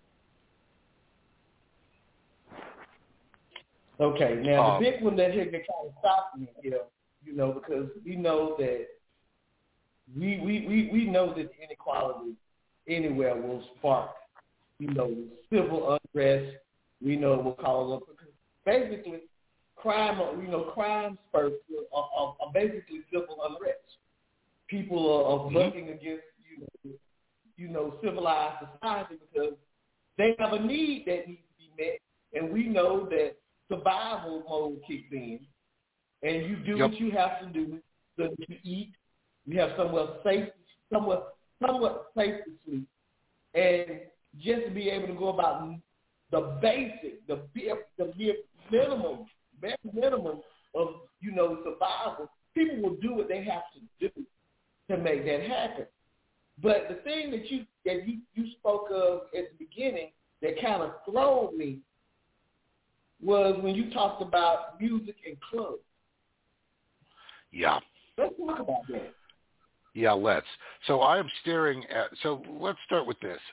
B: Okay, now the big one that kind of stopped me here, because we know that we know that inequality anywhere will spark, civil unrest. We know it will cause up because basically crime spurts are basically civil unrest. People are bucking against civilized society because they have a need that needs to be met, and we know that survival mode kicks in, and you do what you have to do so that you eat. You have somewhat safe to sleep, and just to be able to go about the basic, the minimum of survival. People will do what they have to do to make that happen. But the thing that you spoke of at the beginning that kind of throwed me was when you talked about music and clubs.
A: Yeah.
B: Let's talk about that.
A: Yeah, let's. So I am staring at, so let's start with this.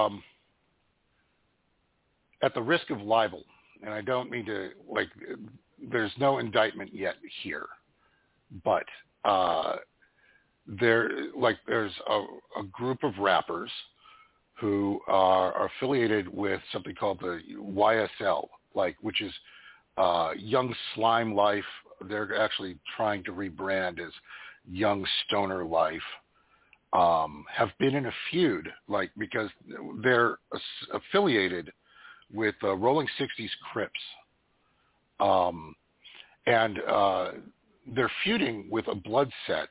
A: At the risk of libel, and I don't mean to, there's no indictment yet here, but there's a group of rappers who are affiliated with something called the YSL, which is Young Slime Life. They're actually trying to rebrand as Young Stoner Life. Have been in a feud, because they're affiliated with Rolling 60s Crips. And they're feuding with a blood set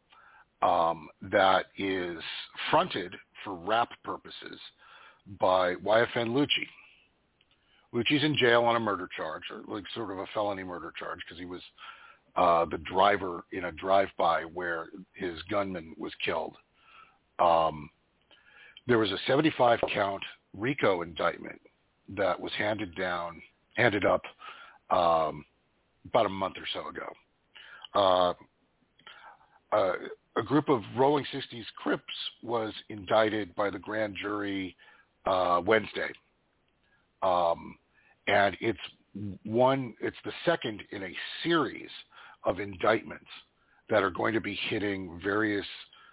A: that is fronted for rap purposes by YFN Lucci. Lucci's in jail on a murder charge, or sort of a felony murder charge, because he was the driver in a drive-by where his gunman was killed. There was a 75-count RICO indictment that was handed up about a month or so ago. A group of Rolling 60s Crips was indicted by the grand jury Wednesday. And it's the second in a series of indictments that are going to be hitting various,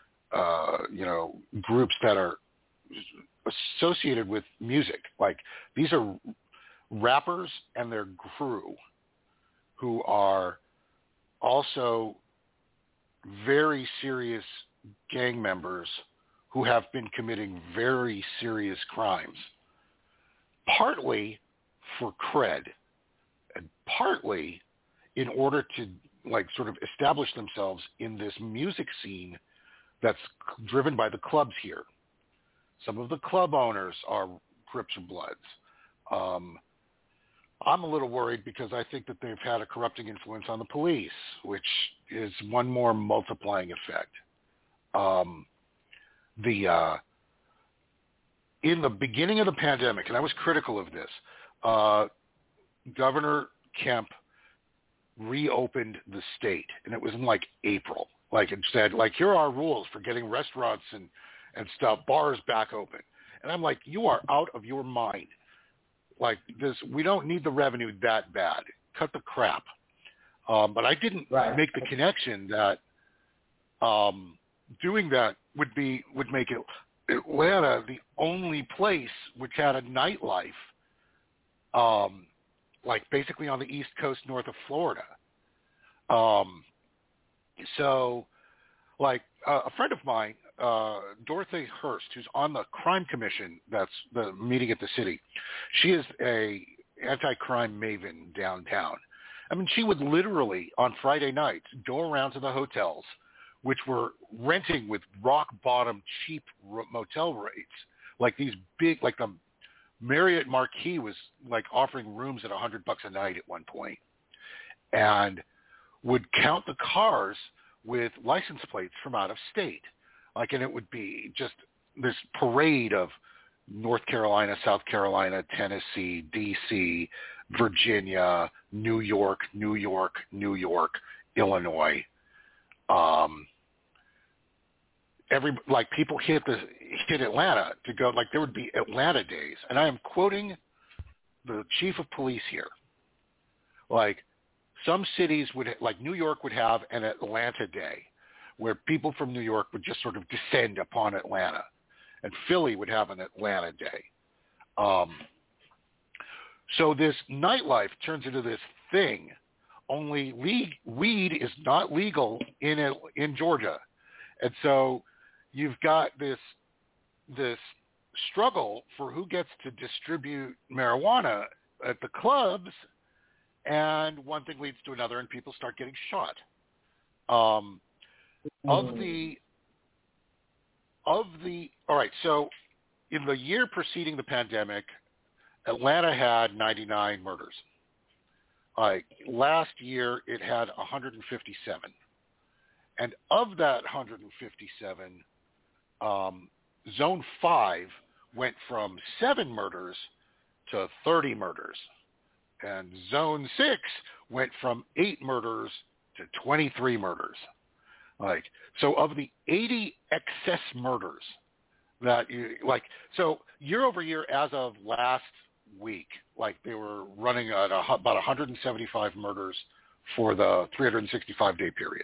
A: groups that are associated with music. These are rappers and their crew who are also very serious gang members who have been committing very serious crimes, partly for cred and partly in order to sort of establish themselves in this music scene that's driven by the clubs here. Some of the club owners are Crips or Bloods. I'm a little worried because I think that they've had a corrupting influence on the police, which is one more multiplying effect. In the beginning of the pandemic, and I was critical of this, Governor Kemp reopened the state, and it was in April. It said, here are our rules for getting restaurants and stuff, bars back open. And I'm you are out of your mind. This, we don't need the revenue that bad. Cut the crap. But I didn't make the connection that doing that would make Atlanta the only place which had a nightlife, basically on the East Coast north of Florida. So a friend of mine, Dorothy Hurst, who's on the crime commission that's the meeting at the city, she is a anti-crime maven downtown. I mean, she would literally on Friday nights go around to the hotels, which were renting with rock bottom cheap motel rates, these big, the Marriott Marquis was like offering rooms at $100 a night at one point, and would count the cars with license plates from out of state. Like, and it would be just this parade of North Carolina, South Carolina, Tennessee, D.C., Virginia, New York, Illinois. People hit Atlanta to go, like there would be Atlanta days. And I am quoting the chief of police here. Like some cities would, like New York would have an Atlanta day where people from New York would just sort of descend upon Atlanta. And Philly would have an Atlanta day. So this nightlife turns into this thing. Only weed is not legal in Georgia. And so you've got this struggle for who gets to distribute marijuana at the clubs, and one thing leads to another, and people start getting shot. All right, so in the year preceding the pandemic, Atlanta had 99 murders. Last year, it had 157. And of that 157, Zone 5 went from 7 murders to 30 murders. And Zone 6 went from 8 murders to 23 murders. So of the 80 excess murders that so year over year as of last week, they were running at about 175 murders for the 365-day period.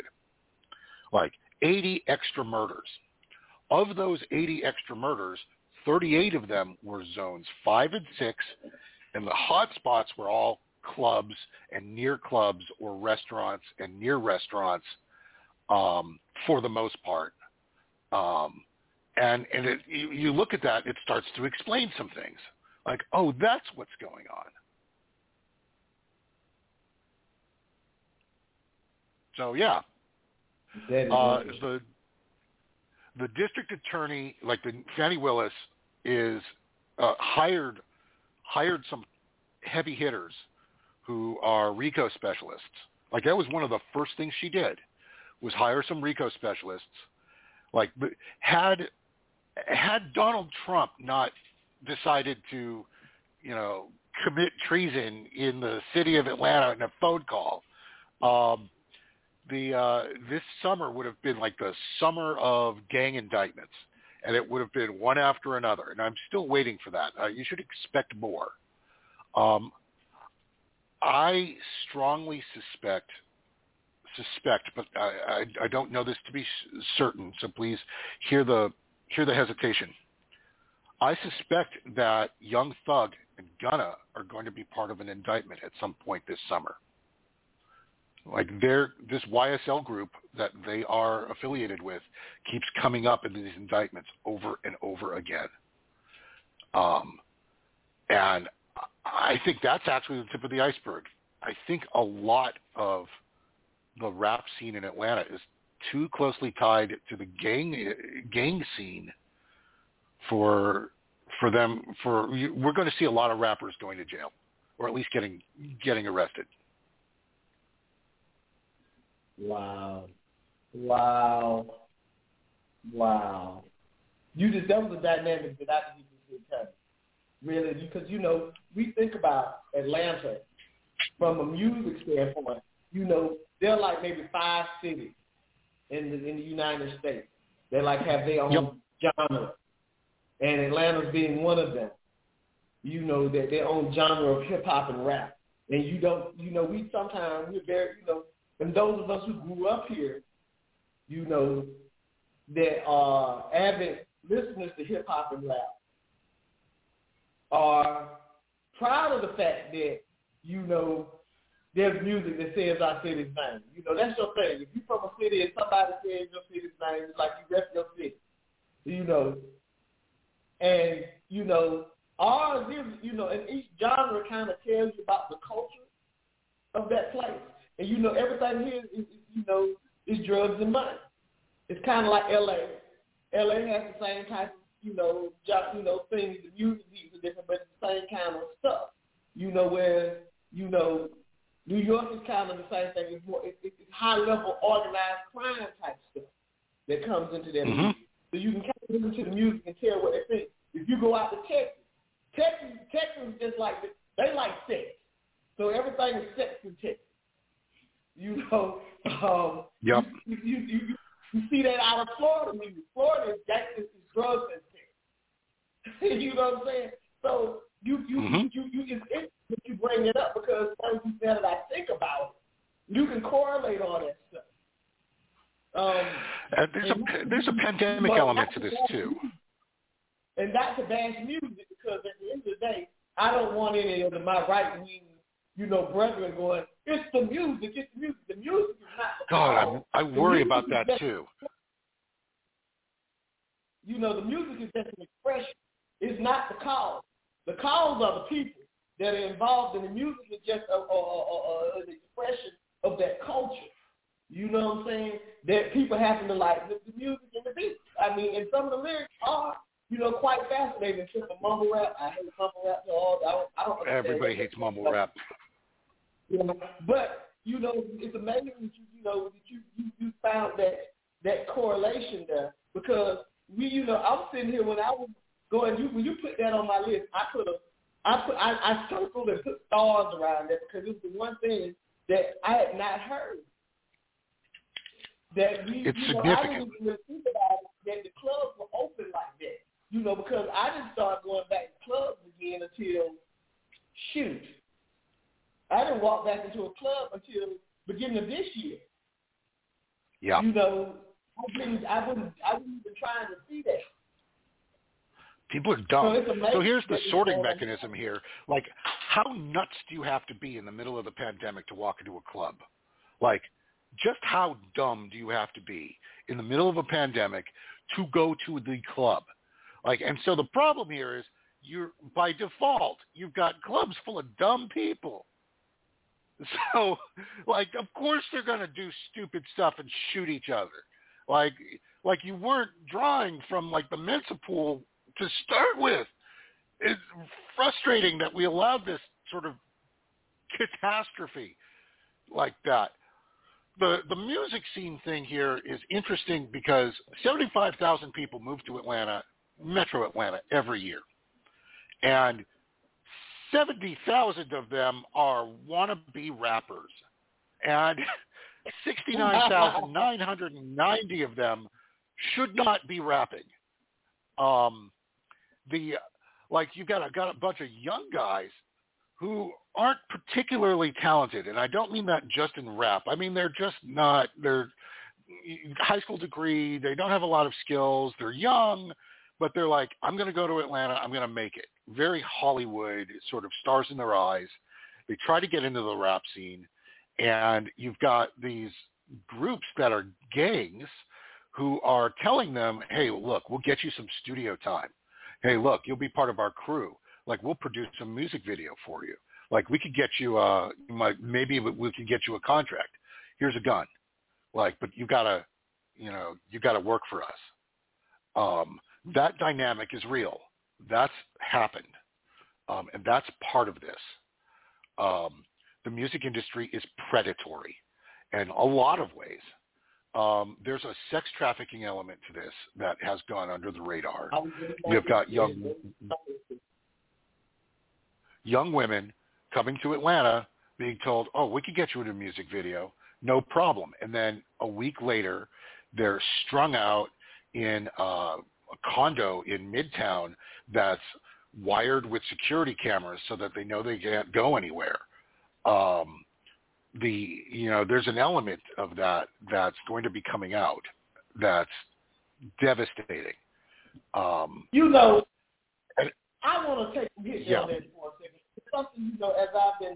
A: 80 extra murders. Of those 80 extra murders, 38 of them were zones 5 and 6, and the hot spots were all clubs and near clubs or restaurants and near restaurants, for the most part. And you look at that, it starts to explain some things. Oh, that's what's going on. So, yeah. The district attorney, Fannie Willis, is hired some heavy hitters who are RICO specialists. That was one of the first things she did, was hire some RICO specialists. Had Donald Trump not decided to, commit treason in the city of Atlanta in a phone call, this summer would have been the summer of gang indictments, and it would have been one after another. And I'm still waiting for that. You should expect more. I strongly suspect, but I don't know this to be certain. So please hear the hesitation. I suspect that Young Thug and Gunna are going to be part of an indictment at some point this summer. This YSL group that they are affiliated with keeps coming up in these indictments over and over again. And I think that's actually the tip of the iceberg. I think a lot of the rap scene in Atlanta is too closely tied to the gang scene for them. We're going to see a lot of rappers going to jail, or at least getting arrested.
B: Wow. That was a dynamic that I didn't even tell you. Really, because, we think about Atlanta from a music standpoint, there are maybe 5 cities in the United States that have their own genre. And Atlanta's being one of them. That their own genre of hip hop and rap. And we sometimes, we're very, and those of us who grew up here, that are avid listeners to hip hop and rap, are proud of the fact that, there's music that says our city's name. That's your thing. If you're from a city and somebody says your city's name, it's like you rep your city. And, ours is, and each genre kind of tells you about the culture of that place. And, everything here is drugs and money. It's kind of like L.A. L.A. has the same type of things, the music beats are different, but it's the same kind of stuff. Where, New York is kind of the same thing. It's more, it's high-level organized crime type stuff that comes into their music. So you can kind of listen to the music and tell what they think. If you go out to Texas just like, they like sex. So everything is sex in Texas.
A: Yep.
B: You see that out of Florida music. Florida is gangsters, drugs, and sex. You know what I'm saying? So it's interesting that you bring it up because now that I think about it, you can correlate all that stuff.
A: There's a pandemic element to this too.
B: And not to bash music because at the end of the day, I don't want any of my right wing, brethren going, it's the music, it's the music. The music is not the
A: God, I worry about that too.
B: The music is just an expression. It's not the cause. The cause are the people that are involved in the music is just an expression of that culture. You know what I'm saying? That people happen to like the music and the beat. I mean, and some of the lyrics are, quite fascinating. It's just a mumble rap. I hate mumble rap. I don't understand.
A: Everybody hates mumble rap.
B: But it's amazing that you found that correlation there because I'm sitting here when I was going. When you put that on my list, I circled and put stars around that because it was the one thing that I had not heard. That
A: it's significant.
B: I didn't even think about it, that the clubs were open like that. Because I didn't start going back to clubs again until I didn't walk back into a club until beginning of this year.
A: Yeah.
B: I wasn't even trying to see that.
A: People are dumb. So here's the sorting
B: going
A: mechanism here. Like, how nuts do you have to be in the middle of the pandemic to walk into a club? Like, just how dumb do you have to be in the middle of a pandemic to go to the club? Like, and so the problem here is by default, you've got clubs full of dumb people. So, like, of course they're going to do stupid stuff and shoot each other. Like you weren't drawing from, like, the Mensa pool to start with. It's frustrating that we allowed this sort of catastrophe like that. The music scene thing here is interesting because 75,000 people move to Atlanta, Metro Atlanta, every year. And 70,000 of them are wannabe rappers. And 69,990 of them should not be rapping. You've got a bunch of young guys who aren't particularly talented, and I don't mean that just in rap. I mean they're high school degree, they don't have a lot of skills, they're young, but they're like, I'm going to go to Atlanta, I'm going to make it. Very Hollywood, sort of stars in their eyes. They try to get into the rap scene, and you've got these groups that are gangs who are telling them, hey, look, we'll get you some studio time. Hey, look, you'll be part of our crew. Like, we'll produce a music video for you. Like, we could get you maybe we could get you a contract. Here's a gun. Like, but you gotta work for us. That dynamic is real. That's happened. And that's part of this. The music industry is predatory in a lot of ways. There's a sex trafficking element to this that has gone under the radar. You've got young women coming to Atlanta being told, oh, we could get you in a music video, no problem. And then a week later, they're strung out in a condo in Midtown that's wired with security cameras so that they know they can't go anywhere. There's an element of that that's going to be coming out that's devastating.
B: I want to take a hit on that for a second. It's something, as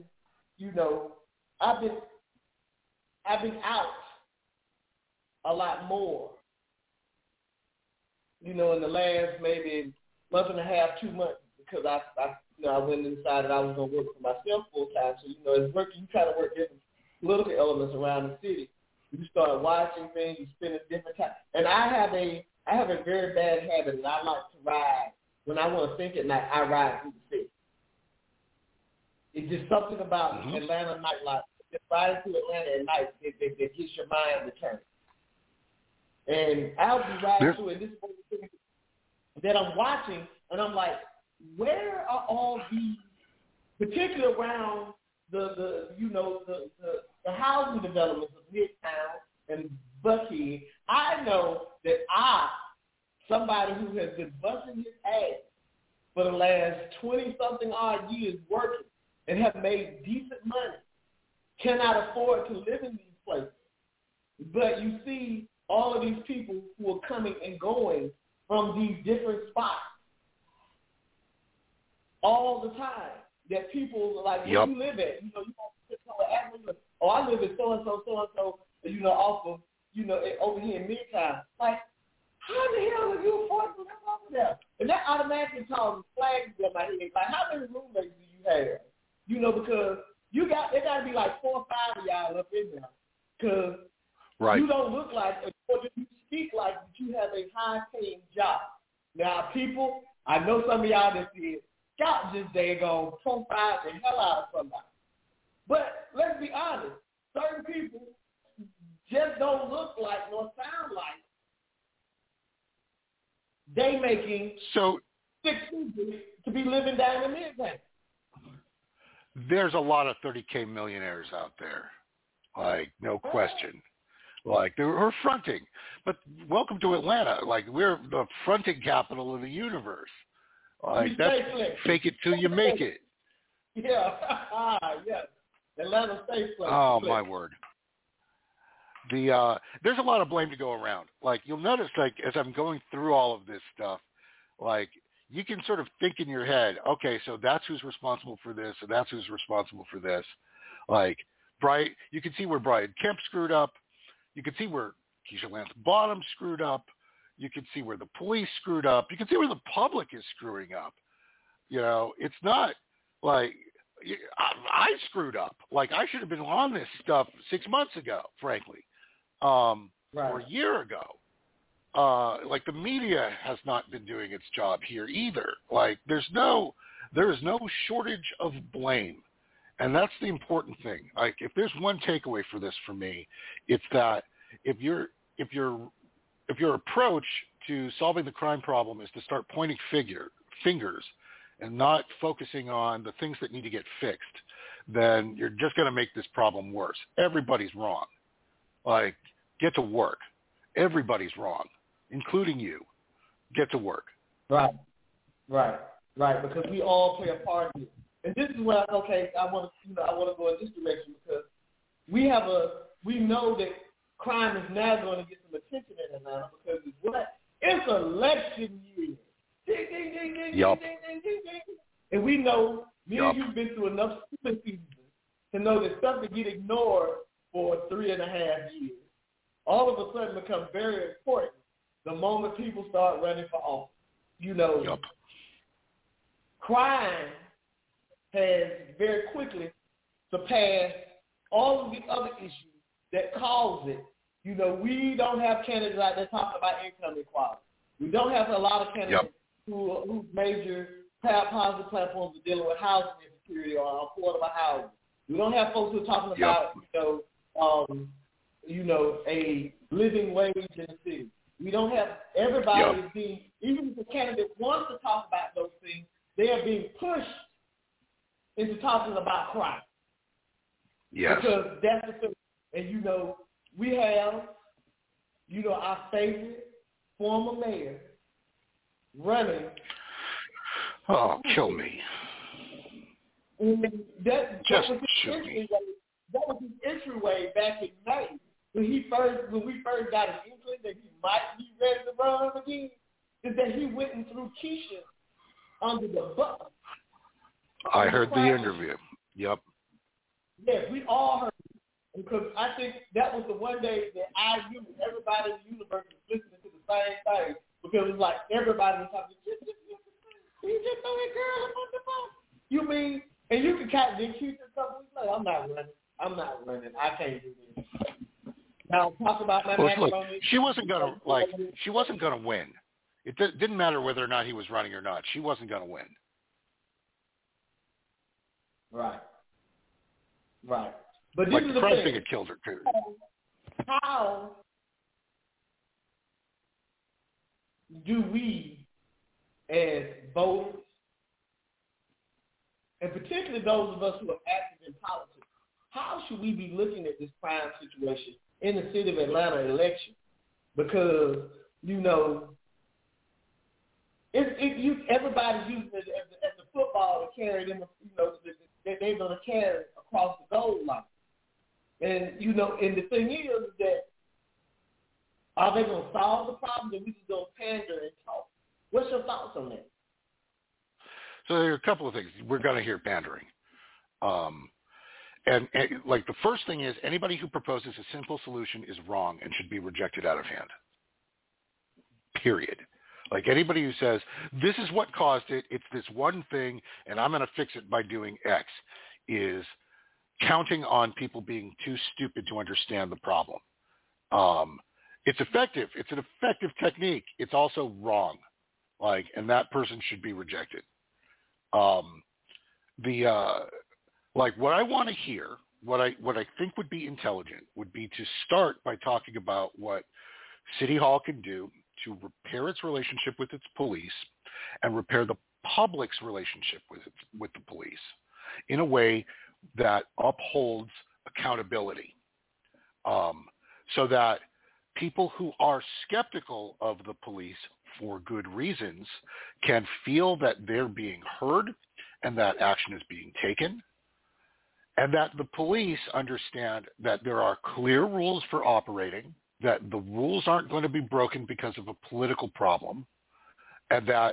B: I've been out a lot more, in the last maybe month and a half, 2 months, because I went and decided I was going to work for myself full time. So, it's working. You kind of work different political elements around the city. You start watching things, you spend a different time. And I I have a very bad habit that I like to ride. When I want to think at night, I ride through the city. It's just something about Atlanta nightlife. Just riding through Atlanta at night that gets your mind to turn. And I'll be riding through it, this that I'm watching, and I'm like, where are all these, particularly around the housing developments of Midtown and Buckhead? I know that somebody who has been busting his ass for the last 20-something odd years working and have made decent money, cannot afford to live in these places. But you see all of these people who are coming and going from these different spots all the time. That people are like, where you live at? You I live at so-and-so, off of, over here in Midtown. Like, how the hell are you afford to live over there? And that automatically causes flags in my head. Like, how many roommates do you have? Because there got to be like 4 or 5 of y'all up in there. Because you don't look like, or you speak like you have a high-paying job. Now, people, I know some of y'all that said, y'all just daggone profile the hell out of somebody. But let's be honest, certain people just don't look like nor sound like they making $6 figures to be living down in Midtown.
A: There's a lot of 30K millionaires out there, like, no question. Like, we're fronting. But welcome to Atlanta. Like, we're the fronting capital of the universe. Like, that's fake it till you make it.
B: Yeah. Yes. Atlanta State Place.
A: Oh, my word. There's a lot of blame to go around. Like, you'll notice, like, as I'm going through all of this stuff, like, you can sort of think in your head, okay, so that's who's responsible for this, and that's who's responsible for this. Like, you can see where Brian Kemp screwed up. You can see where Keisha Lance Bottom screwed up. You can see where the police screwed up. You can see where the public is screwing up. It's not like I screwed up. Like, I should have been on this stuff 6 months ago, frankly, or a year ago. Like, the media has not been doing its job here either. Like, there is no shortage of blame. And that's the important thing. Like, if there's one takeaway for this for me, it's that if your approach to solving the crime problem is to start pointing fingers and not focusing on the things that need to get fixed, then you're just going to make this problem worse. Everybody's wrong. Like, get to work. Everybody's wrong, including you. Get to work. Right.
B: Because we all play a part in it. And this is what I want to go in this direction, because we know that crime is now going to get some attention in Atlanta, because it's election year. Ding, ding, ding, ding, ding, ding, ding, ding, ding. And we know, and you've been through enough stupid seasons to know that stuff that get ignored for 3.5 years, all of a sudden becomes very important the moment people start running for office. Crime has very quickly surpassed all of the other issues that cause it. We don't have candidates out there talking about income equality. We don't have a lot of candidates whose major positive platforms are dealing with housing insecurity or affordable housing. We don't have folks who are talking about, a living wage in the city. We don't have everybody is being, even if the candidate wants to talk about those things, they are being pushed into talking about crime.
A: Yes.
B: Because that's the thing. And, we have, our favorite former mayor running.
A: Oh, kill me.
B: That was his entryway back in May when we first got an inkling that he might be ready to run again. Is that he went and threw Keisha under the bus.
A: I heard the interview. Yep.
B: Yes, we all heard it. Because I think that was the one day that I knew everybody in the universe was listening to the same thing. Because it was like everybody was talking, you just throw that girl up on the bus. You mean, and you can kind of then Keisha a couple weeks later, I'm not running. I can't do this. Now talk about my
A: look, she wasn't gonna win. It didn't matter whether or not he was running or not. She wasn't gonna win.
B: Right. But this
A: like
B: is
A: the
B: the
A: Trump
B: thing.
A: thing had killed her too.
B: How do we, as voters, and particularly those of us who are active in politics, how should we be looking at this crime situation in the city of Atlanta election? Because, everybody's using it as a football to carry them, that they're going to carry across the goal line. And, and the thing is that, are they going to solve the problem, or we just going to pander and talk? What's your thoughts on that?
A: So there are a couple of things. We're going to hear pandering. And like the first thing is anybody who proposes a simple solution is wrong and should be rejected out of hand. Period. Like anybody who says, this is what caused it, it's this one thing, and I'm going to fix it by doing X, is counting on people being too stupid to understand the problem. It's effective. It's an effective technique. It's also wrong. And that person should be rejected. What I want to hear, what I think would be intelligent would be to start by talking about what City Hall can do to repair its relationship with its police and repair the public's relationship with the police in a way that upholds accountability, so that people who are skeptical of the police for good reasons can feel that they're being heard and that action is being taken, and that the police understand that there are clear rules for operating, that the rules aren't going to be broken because of a political problem, and that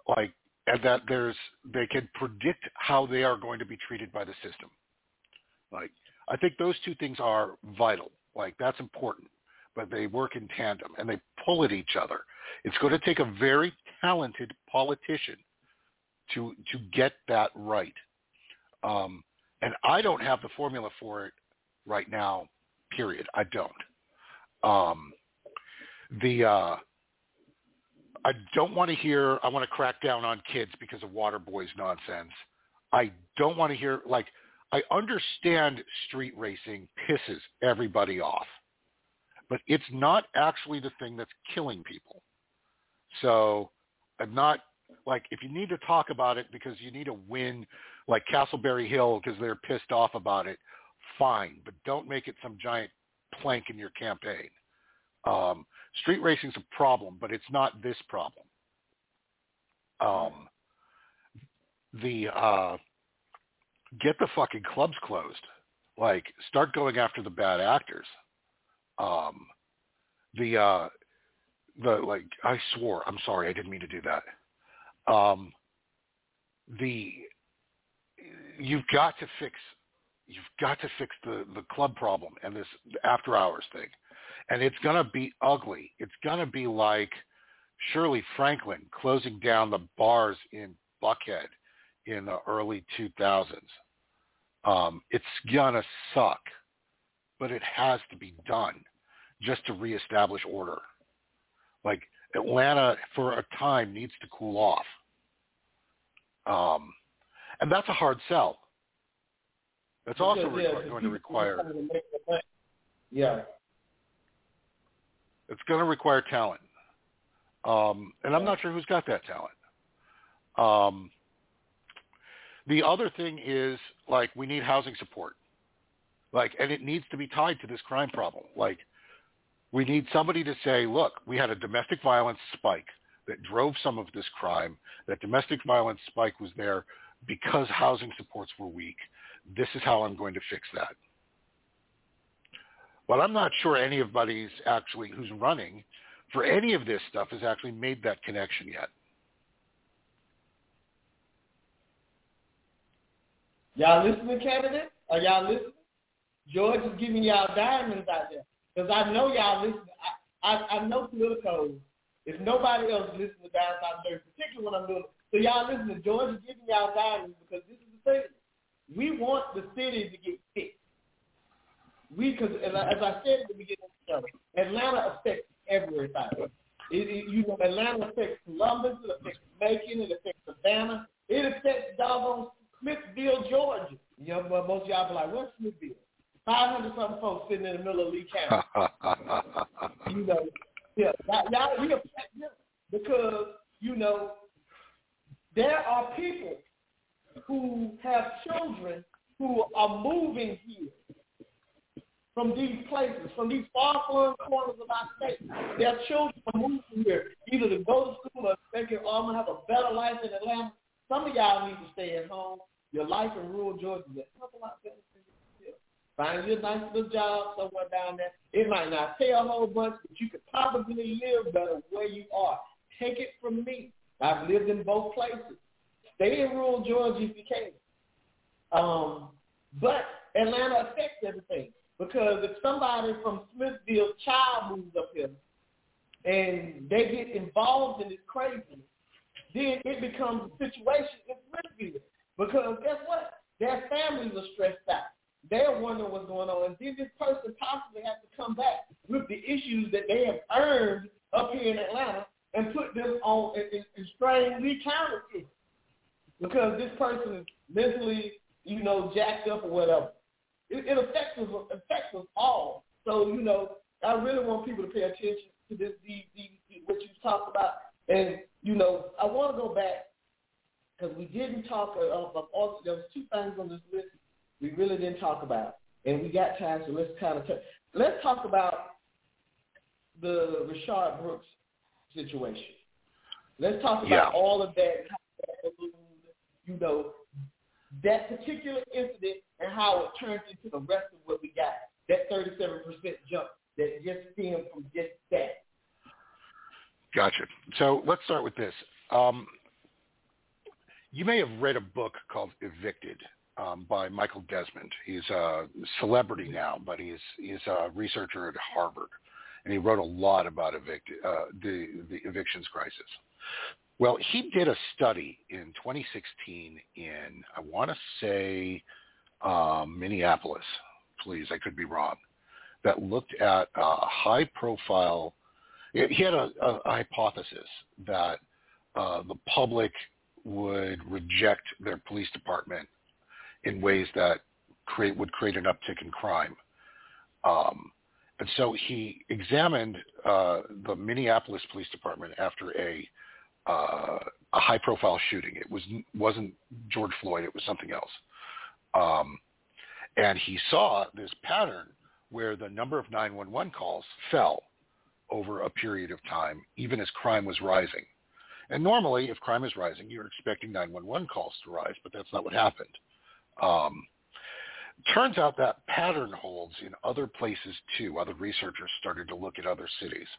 A: they can predict how they are going to be treated by the system. I think those two things are vital. That's important, but they work in tandem and they pull at each other. It's going to take a very talented politician to get that right. And I don't have the formula for it right now, period. I don't. I don't want to hear, I want to crack down on kids because of water boys nonsense. I don't want to hear, I understand street racing pisses everybody off, but it's not actually the thing that's killing people. So I'm not, if you need to talk about it because you need to win, like Castleberry Hill because they're pissed off about it, fine, but don't make it some giant plank in your campaign. Street racing's a problem, but it's not this problem. Get the fucking clubs closed. Start going after the bad actors. I swore. I'm sorry. I didn't mean to do that. You've got to fix the club problem and this after hours thing. And it's going to be ugly. It's going to be like Shirley Franklin closing down the bars in Buckhead in the early 2000s. It's going to suck, but it has to be done just to reestablish order. Atlanta, for a time, needs to cool off. And that's a hard sell. That's also going to require...
B: Yeah.
A: It's going to require talent. And I'm not sure who's got that talent. The other thing is, we need housing support. And it needs to be tied to this crime problem. We need somebody to say, look, we had a domestic violence spike that drove some of this crime. That domestic violence spike was there because housing supports were weak. This is how I'm going to fix that. But I'm not sure anybody's actually who's running for any of this stuff has actually made that connection yet.
B: Y'all listening, candidate? Are y'all listening? George is giving y'all diamonds out there. Because I know y'all listen. I know Politico. If nobody else listens to Downtown Dirty, particularly when I'm doing it. So y'all listen, George is giving y'all diamonds because this is the thing. We want the city to get fixed. Because as I said at the beginning, other. Atlanta affects everybody. Atlanta affects Columbus, it affects Macon, it affects Savannah, it affects doggone Smithville, Georgia. But most of y'all be like, what's Smithville? 500-something folks sitting in the middle of Lee County. Y'all we affect them because, there are people who have children who are moving here from these places, from these far-flung corners of our state. Their children are moving here either to go to school or thinking, I'm going to have a better life in Atlanta. Some of y'all need to stay at home. Your life in rural Georgia is a lot better than here. Find you a nice little job somewhere down there. It might not pay a whole bunch, but you could probably live better where you are. Take it from me. I've lived in both places. Stay in rural Georgia if you can. But Atlanta affects everything. Because if somebody from Smithville's child moves up here and they get involved in this craziness, then it becomes a situation in Smithville. Because guess what? Their families are stressed out. They're wondering what's going on. And then this person possibly has to come back with the issues that they have earned up here in Atlanta and put them on and strain Lee County to. Because this person is mentally, jacked up or whatever. It affects us all. So, I really want people to pay attention to this, what you talked about. And, I want to go back because we didn't talk about all. There was two things on this list we really didn't talk about, and we got time, so let's talk about the Rayshard Brooks situation. Let's talk about all of that, that particular incident and how it turns into the rest of what we got, that 37% jump that just stemmed from just that.
A: Gotcha. So let's start with this. You may have read a book called Evicted by Michael Desmond. He's a celebrity now, but he's a researcher at Harvard, and he wrote a lot about the evictions crisis. Well, he did a study in 2016 in, I want to say, Minneapolis. Please, I could be wrong. That looked at a high-profile. He had a hypothesis that the public would reject their police department in ways that would create an uptick in crime. And so he examined the Minneapolis Police Department after a high-profile shooting. It wasn't George Floyd. It was something else. And he saw this pattern where the number of 911 calls fell over a period of time, even as crime was rising. And normally, if crime is rising, you're expecting 911 calls to rise, but that's not what happened. Turns out that pattern holds in other places too. Other researchers started to look at other cities.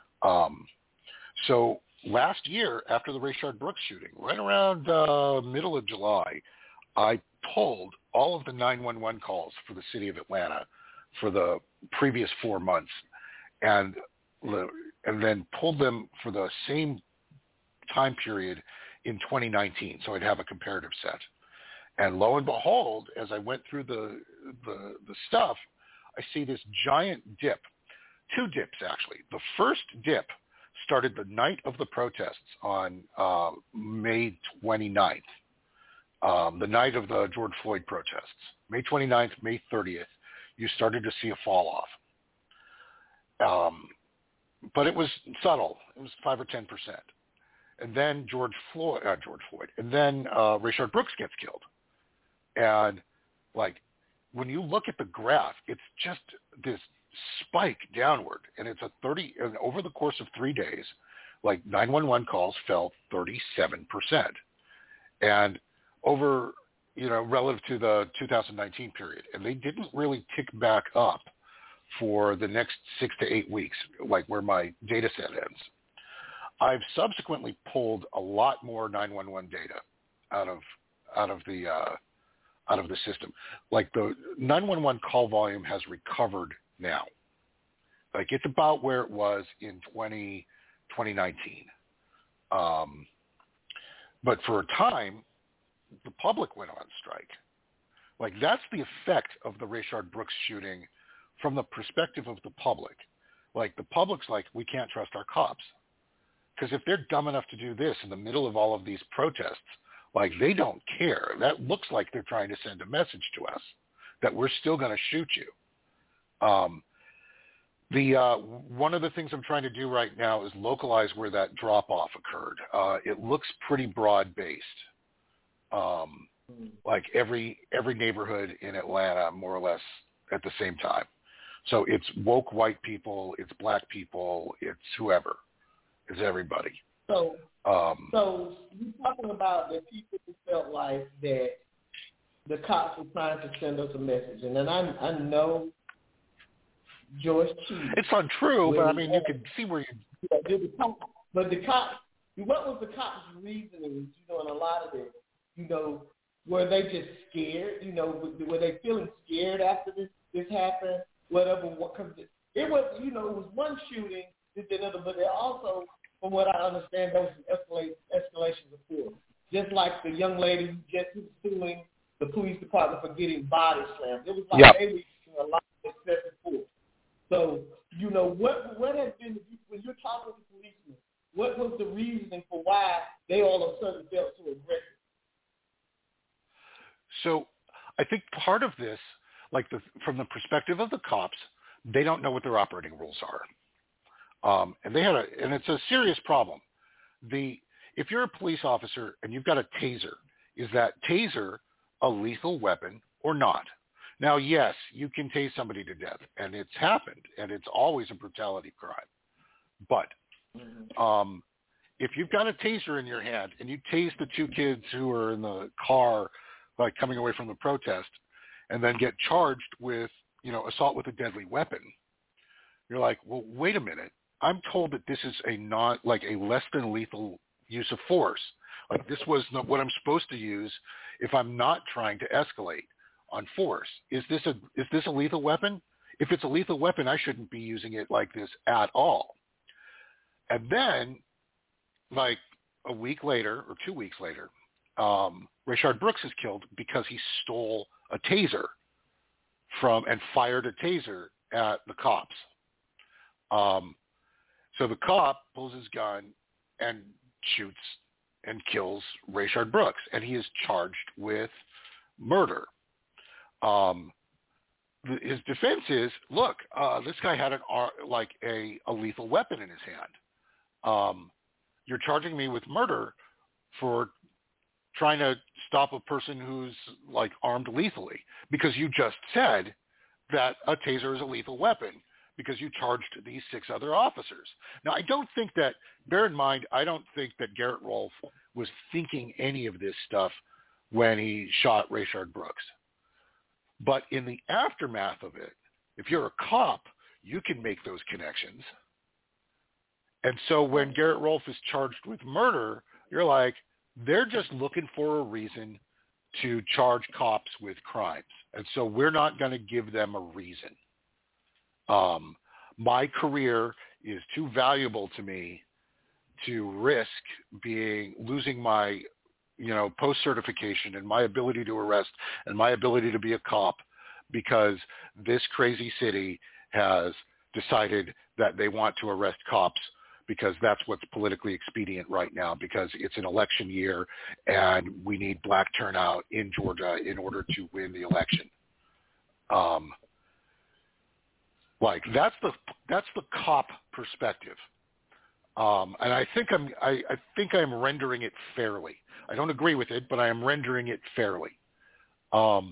A: So last year, after the Rayshard Brooks shooting, right around middle of July, I pulled all of the 911 calls for the city of Atlanta for the previous 4 months, and then pulled them for the same time period in 2019, so I'd have a comparative set. And lo and behold, as I went through the stuff, I see this giant dip, two dips actually. The first dip started the night of the protests on May 29th, the night of the George Floyd protests. May 29th, May 30th, you started to see a fall off. But it was subtle. It was 5 or 10%. And then and then Rayshard Brooks gets killed. And like, when you look at the graph, it's just this spike downward, and it's and over the course of 3 days, like 911 calls fell 37%. And over, relative to the 2019 period, and they didn't really tick back up for the next 6 to 8 weeks, like where my data set ends. I've subsequently pulled a lot more 911 data out of the system. Like the 911 call volume has recovered now. Like it's about where it was in 2019. But for a time, the public went on strike. Like that's the effect of the Rayshard Brooks shooting from the perspective of the public. Like the public's like, we can't trust our cops. Because if they're dumb enough to do this in the middle of all of these protests, like they don't care. That looks like they're trying to send a message to us that we're still going to shoot you. One of the things I'm trying to do right now is localize where that drop-off occurred. It looks pretty broad-based, like every neighborhood in Atlanta, more or less, at the same time. So it's woke white people, it's black people, it's whoever, it's everybody.
B: So you're talking about the people who felt like that the cops were trying to send us a message, and then I know George cheated.
A: It's untrue, but I mean, you can see where you.
B: But the cops, what was the cops' reasoning? In a lot of it, were they just scared? Were they feeling scared after this happened? Whatever, because it was, it was one shooting, but there also, from what I understand, there was escalations of force. Just like the young lady who just was suing the police department for getting body slammed. It was like they were using a lot of excessive force. So, what has been, when you're talking to policemen, what was the reasoning for why they all of a sudden felt so aggressive?
A: So I think part of this, from the perspective of the cops, they don't know what their operating rules are. And it's a serious problem. If you're a police officer and you've got a taser, is that taser a lethal weapon or not? Now, yes, you can tase somebody to death, and it's happened, and it's always a brutality crime. But if you've got a taser in your hand and you tase the two kids who are in the car, coming away from the protest, and then get charged with, assault with a deadly weapon, you're like, well, wait a minute. I'm told that this is a less than lethal use of force. This was not what I'm supposed to use if I'm not trying to escalate on force. Is this a lethal weapon? If it's a lethal weapon, I shouldn't be using it like this at all. And then, a week later or 2 weeks later, Rayshard Brooks is killed because he stole a taser and fired a taser at the cops. So the cop pulls his gun and shoots and kills Rayshard Brooks, and he is charged with murder. His defense is, look, this guy had a lethal weapon in his hand. You're charging me with murder for trying to stop a person who's armed lethally, because you just said that a taser is a lethal weapon because you charged these 6 other officers. Now, bear in mind, I don't think that Garrett Rolfe was thinking any of this stuff when he shot Rayshard Brooks. But in the aftermath of it, if you're a cop, you can make those connections. And so when Garrett Rolfe is charged with murder, you're like, they're just looking for a reason to charge cops with crimes. And so we're not going to give them a reason. My career is too valuable to me to risk losing my, post-certification and my ability to arrest and my ability to be a cop because this crazy city has decided that they want to arrest cops because that's what's politically expedient right now, because it's an election year and we need black turnout in Georgia in order to win the election. That's the cop perspective. And I think I'm rendering it fairly. I don't agree with it, but I am rendering it fairly. I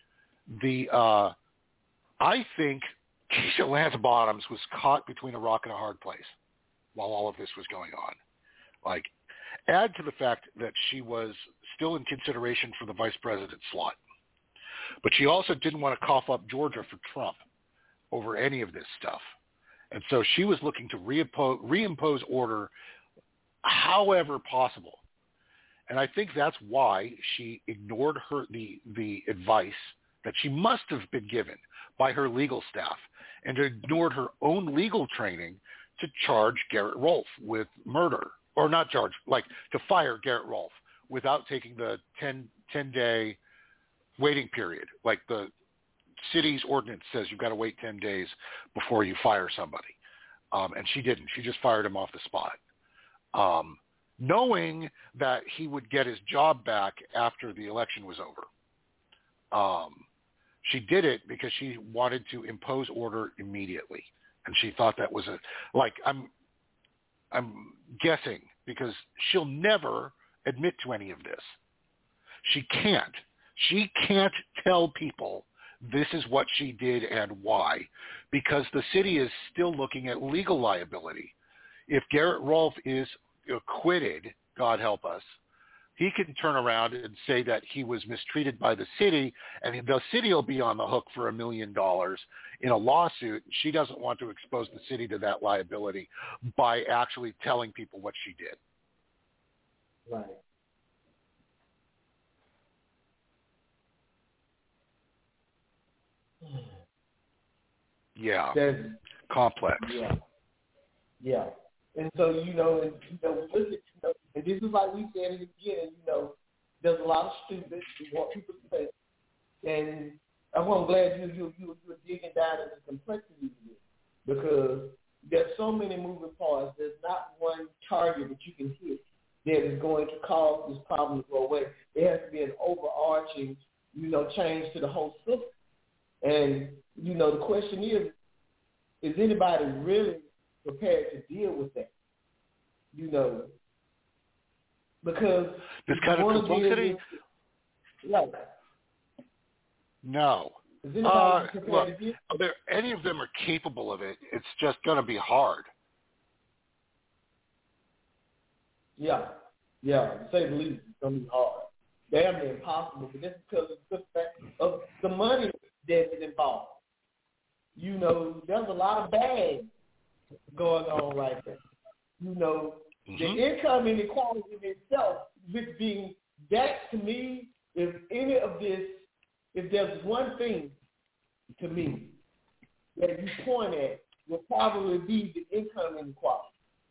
A: think Keisha Lance Bottoms was caught between a rock and a hard place while all of this was going on. Add to the fact that she was still in consideration for the vice president slot, but she also didn't want to cough up Georgia for Trump over any of this stuff. And so she was looking to reimpose order however possible. And I think that's why she ignored the advice that she must have been given by her legal staff and ignored her own legal training to charge Garrett Rolfe with murder, or not charge, to fire Garrett Rolfe without taking the 10-day waiting period. The city's ordinance says you've got to wait 10 days before you fire somebody. And she didn't. She just fired him off the spot, knowing that he would get his job back after the election was over. She did it because she wanted to impose order immediately, and she thought that was I'm guessing because she'll never admit to any of this. She can't tell people this is what she did and why, because the city is still looking at legal liability. If Garrett Rolfe is acquitted, God help us, he can turn around and say that he was mistreated by the city, and the city will be on the hook for $1 million in a lawsuit. She doesn't want to expose the city to that liability by actually telling people what she did.
B: Right.
A: Yeah. Complex.
B: Yeah. Yeah. And so, we look at, and this is like we said at the beginning, there's a lot of stupid who want people to think. And I'm glad you're digging down into the complexity of this, because there's so many moving parts. There's not one target that you can hit that is going to cause this problem to go away. There has to be an overarching, change to the whole system. And, the question is anybody really prepared to deal with that? Because
A: this kind of complexity?
B: Right.
A: No. Look, any of them are capable of it. It's just going to be hard.
B: Yeah. To say the least, it's going to be hard. Damn near impossible, but that's because of the money that is involved. There's a lot of bad going on right there. The income inequality in itself, which being that to me, if there's one thing to me that you point at, will probably be the income inequality.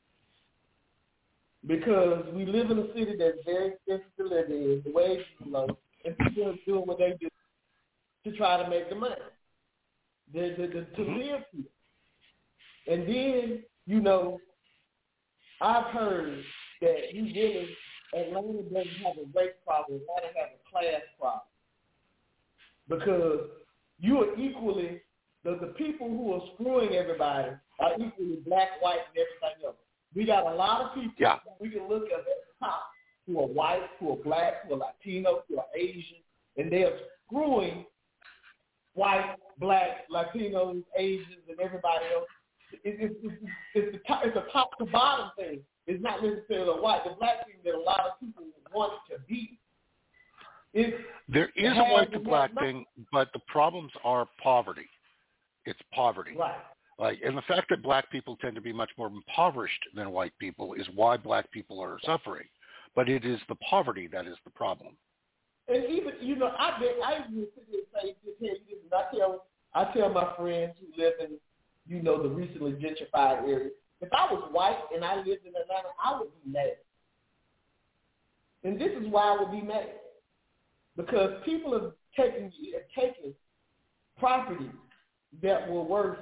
B: Because we live in a city that's very expensive to live in, the wages are low, and people are doing what they do to try to make the money, to live here. And then, I've heard that Atlanta doesn't have a race problem, Atlanta has a class problem. Because you are equally, the people who are screwing everybody are equally black, white, and everything else. We got a lot of people we can look at the top who are white, who are black, who are Latino, who are Asian, and they are screwing white, black, Latinos, Asians, and everybody else. It's a top to bottom thing. It's not necessarily white. The black thing that a lot of people want to be.
A: There is a white to black thing, but the problems are poverty. It's poverty.
B: Right.
A: And the fact that black people tend to be much more impoverished than white people is why black people are suffering. But it is the poverty that is the problem.
B: And even, I even sit there and say, I tell my friends who live in, the recently gentrified area, if I was white and I lived in Atlanta, I would be mad. And this is why I would be mad. Because people have taken properties that were worth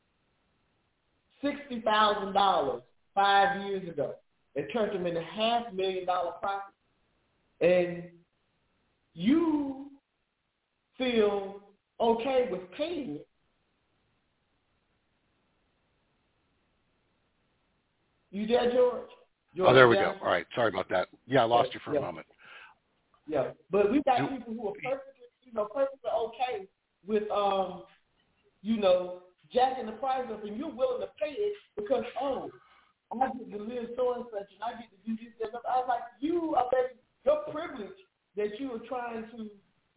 B: $60,000 5 years ago and turned them into $500,000 properties. And you feel okay with paying it. You there, George?
A: Oh, there we go. All right. Sorry about that. Yeah, I lost you for a moment.
B: Yeah, but we got people who are perfectly okay with, jacking the price up, and you're willing to pay it because, I get to live so and such, and I get to do this and that. I was like, your privilege that you are trying to,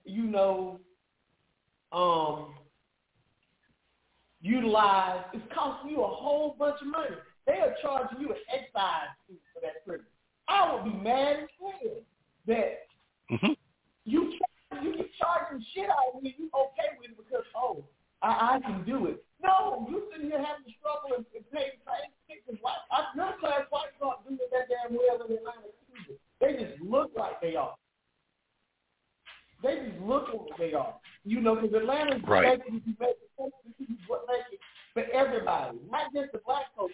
B: utilize is costing you a whole bunch of money. They are charging you an excise fee for that privilege. I would be mad as hell that you keep charging shit out of me. You okay with it because, I can do it. No, you sitting here having to struggle and pay tickets. Middle class whites aren't doing that damn well in Atlanta either. They just look like they are. They just look like they are. Because Atlanta's making it for everybody, not just the black folks.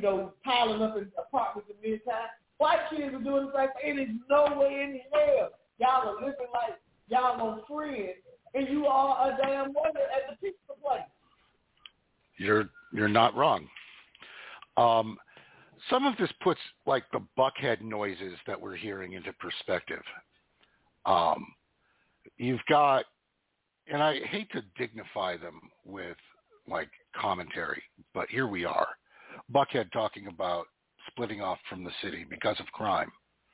B: piling up in apartments in Midtown. White kids are doing the same thing. It is no way in hell y'all are living like y'all on friends, and you are a damn wonder at the pizza place.
A: You're not wrong. Some of this puts like the Buckhead noises that we're hearing into perspective. You've got, and I hate to dignify them with like commentary, but here we are. Buckhead talking about splitting off from the city because of crime.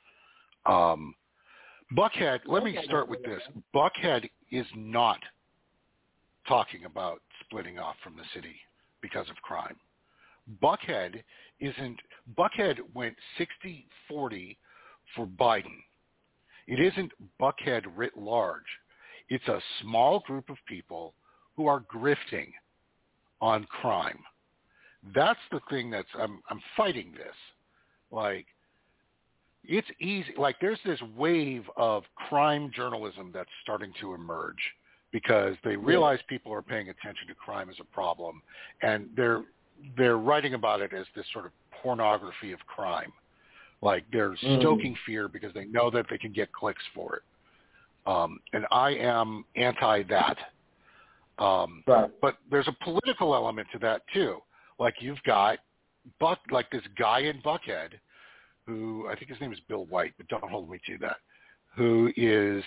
A: Buckhead, let me start with this. Buckhead is not talking about splitting off from the city because of crime. Buckhead went 60-40 for Biden. It isn't Buckhead writ large. It's a small group of people who are grifting on crime. That's the thing I'm fighting this. Like, it's easy. Like, there's this wave of crime journalism that's starting to emerge because they realize people are paying attention to crime as a problem, and they're writing about it as this sort of pornography of crime. Like, they're stoking fear because they know that they can get clicks for it. And I am anti that.
B: Right.
A: But there's a political element to that too. Like, you've got like this guy in Buckhead who, I think his name is Bill White, but don't hold me to that, who is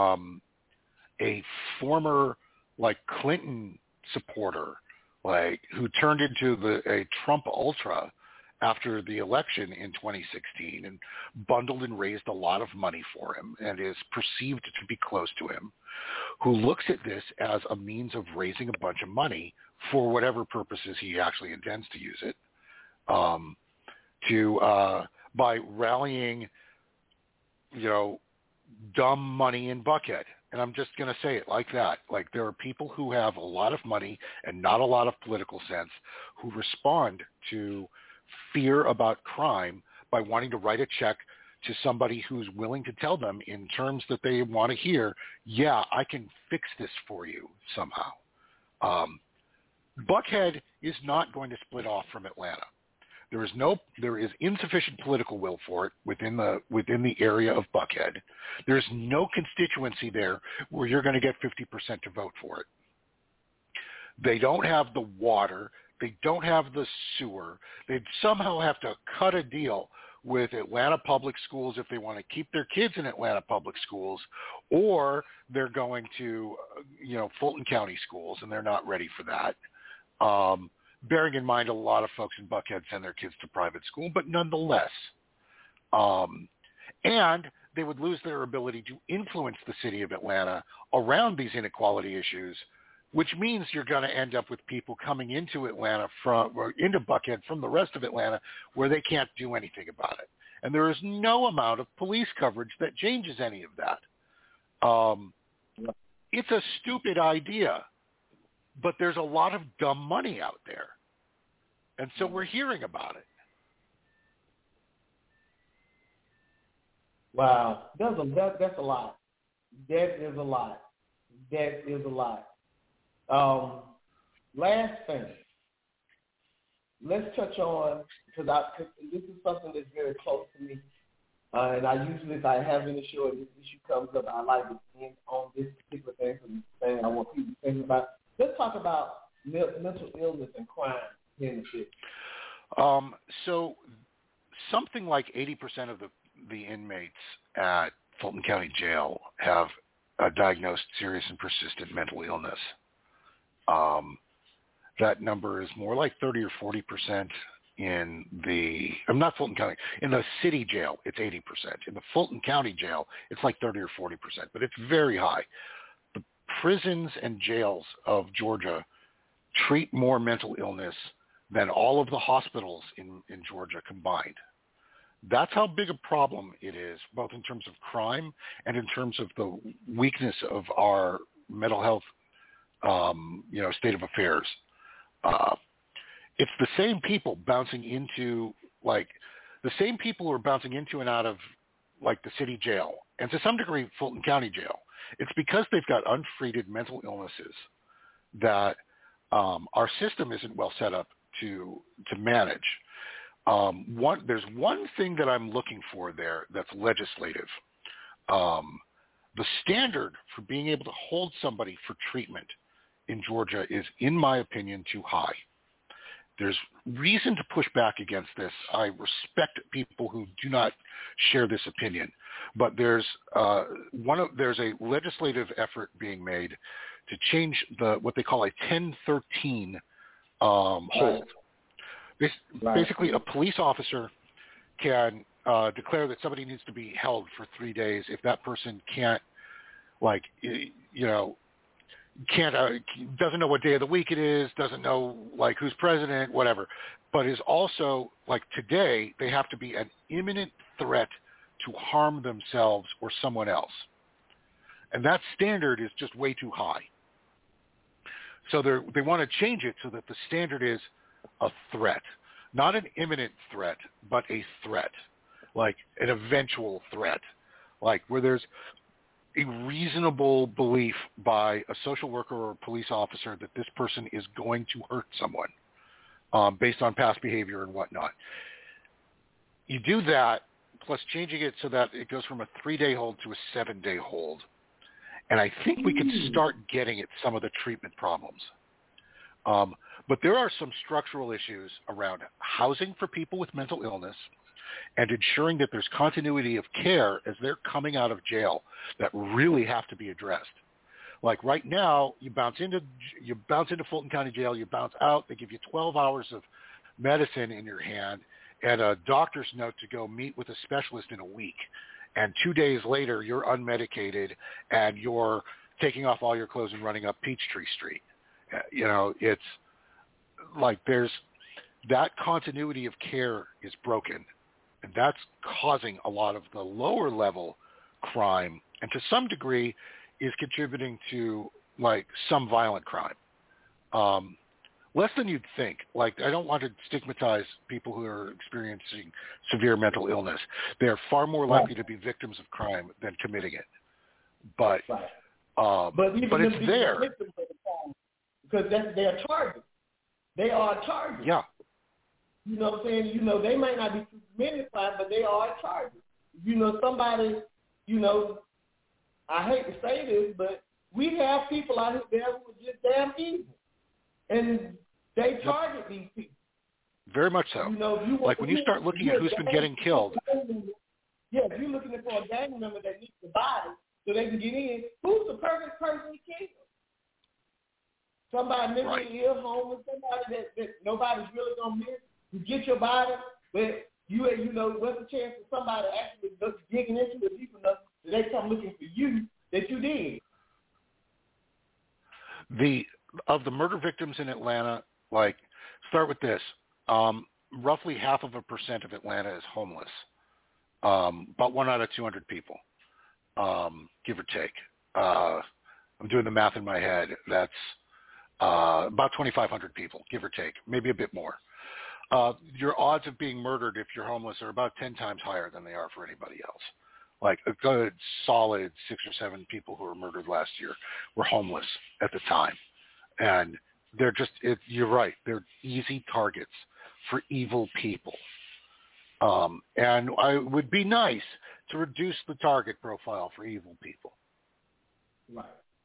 A: a former like Clinton supporter, like, who turned into a Trump ultra after the election in 2016 and bundled and raised a lot of money for him and is perceived to be close to him, who looks at this as a means of raising a bunch of money for whatever purposes he actually intends to use it, by rallying, dumb money in Buckhead. And I'm just going to say it like that. Like, there are people who have a lot of money and not a lot of political sense who respond to fear about crime by wanting to write a check to somebody who's willing to tell them in terms that they want to hear, yeah, I can fix this for you somehow. Buckhead is not going to split off from Atlanta. There is insufficient political will for it within the area of Buckhead. There's no constituency there where you're going to get 50% to vote for it. They don't have the water. They don't have the sewer. They'd somehow have to cut a deal with Atlanta Public Schools if they want to keep their kids in Atlanta Public Schools, or they're going to, Fulton County schools, and they're not ready for that. Bearing in mind a lot of folks in Buckhead send their kids to private school, but nonetheless. And they would lose their ability to influence the city of Atlanta around these inequality issues, which means you're going to end up with people coming into Atlanta into Buckhead from the rest of Atlanta where they can't do anything about it. And there is no amount of police coverage that changes any of that. It's a stupid idea, but there's a lot of dumb money out there. And so we're hearing about it.
B: Wow. That's a lot. That is a lot. That is a lot. Last thing. Let's touch on, because this is something that's very close to me. And I usually, if I have any show and this issue comes up, I like to end on this particular thing, because it's the thing I want people to think about. Let's talk about mental illness and crime in the city.
A: So something like 80% of the inmates at Fulton County Jail have a diagnosed serious and persistent mental illness. That number is more like 30 or 40% in not Fulton County. In the city jail, it's 80%. In the Fulton County Jail, it's like 30 or 40%, but it's very high. The prisons and jails of Georgia treat more mental illness than all of the hospitals in Georgia combined. That's how big a problem it is, both in terms of crime and in terms of the weakness of our mental health, state of affairs. It's the same people bouncing into, the same people who are bouncing into and out of, the city jail, and to some degree Fulton County Jail. It's because they've got untreated mental illnesses that our system isn't well set up to manage. There's one thing that I'm looking for there that's legislative. The standard for being able to hold somebody for treatment in Georgia is, in my opinion, too high. There's reason to push back against this. I respect people who do not share this opinion, but there's a legislative effort being made to change what they call a 1013 hold. Basically, a police officer can declare that somebody needs to be held for 3 days if that person can't, doesn't know what day of the week it is, doesn't know who's president, whatever, but is also today they have to be an imminent threat to harm themselves or someone else, and that standard is just way too high. So they want to change it so that the standard is a threat, not an imminent threat, but a threat, like an eventual threat, where there's a reasonable belief by a social worker or a police officer that this person is going to hurt someone based on past behavior and whatnot. You do that, plus changing it so that it goes from a 3-day hold to a 7-day hold. And I think we can start getting at some of the treatment problems. But there are some structural issues around housing for people with mental illness and ensuring that there's continuity of care as they're coming out of jail that really have to be addressed. Right now, you bounce into Fulton County Jail, you bounce out, they give you 12 hours of medicine in your hand and a doctor's note to go meet with a specialist in a week. And 2 days later, you're unmedicated and you're taking off all your clothes and running up Peachtree Street. It's there's that continuity of care is broken. And that's causing a lot of the lower level crime, and to some degree is contributing to some violent crime. Less than you'd think. I don't want to stigmatize people who are experiencing severe mental illness. They're far more likely to be victims of crime than committing it. But it's there.
B: Because they're targets. They are targets.
A: Yeah.
B: You know what I'm saying? They might not be committing crime, but they are a target. Somebody, I hate to say this, but we have people out there who are just damn evil. And they target these people.
A: Very much so. When you start looking at who's been getting killed.
B: Yeah, if you're looking for a gang member that needs the body so they can get in, who's the perfect person to kill? Somebody mentally ill, homeless, somebody that nobody's really going to miss. You get your body, but what's the chance of somebody actually digging into it deep enough that they come looking for you that you did?
A: Of the murder victims in Atlanta, start with this. Roughly 0.5% of Atlanta is homeless. About 1 out of 200 people, give or take. I'm doing the math in my head. That's about 2,500 people, give or take, maybe a bit more. Your odds of being murdered if you're homeless are about 10 times higher than they are for anybody else. A good, solid 6 or 7 people who were murdered last year were homeless at the time. And they're you're right, they're easy targets for evil people. And it would be nice to reduce the target profile for evil people.
B: Right.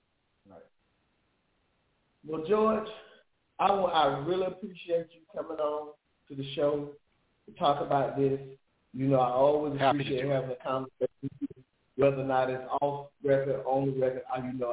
B: Well, George, I really appreciate you coming on to the show to talk about this. I always appreciate having a conversation with you, whether or not it's off record, on the record.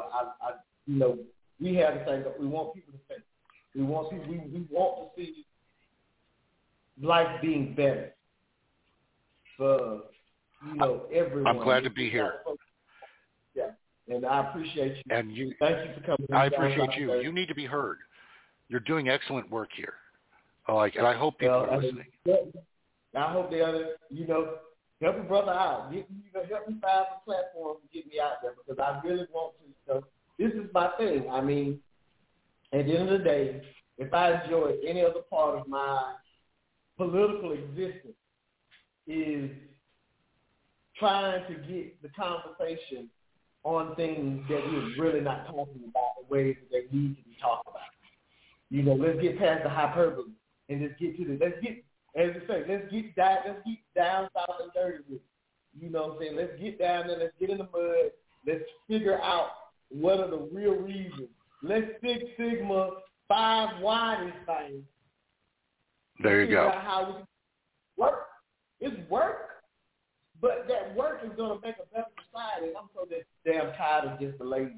B: We have the thing that we want people to think. We want to see life being better for everyone.
A: I'm glad to be here.
B: Yeah, and I appreciate you.
A: And
B: thank you for coming.
A: I appreciate you. You need to be heard. You're doing excellent work here. And I hope people are listening.
B: I hope they are. Help a brother out. Help me find some platform to get me out there because I really want to. This is my thing. I mean, at the end of the day, if I enjoy any other part of my political existence is trying to get the conversation on things that we're really not talking about the ways that they need to be talked about. Let's get past the hyperbole and let's get as I say, let's get down south and dirty with it. You know what I'm saying? Let's get down there. Let's get in the mud. Let's figure out what are the real reasons. Let's Six Sigma 5Y this thing.
A: There you go.
B: Figure out how we can work. It's work, but that work is going to make a better society. And I'm so damn tired of just the laziness.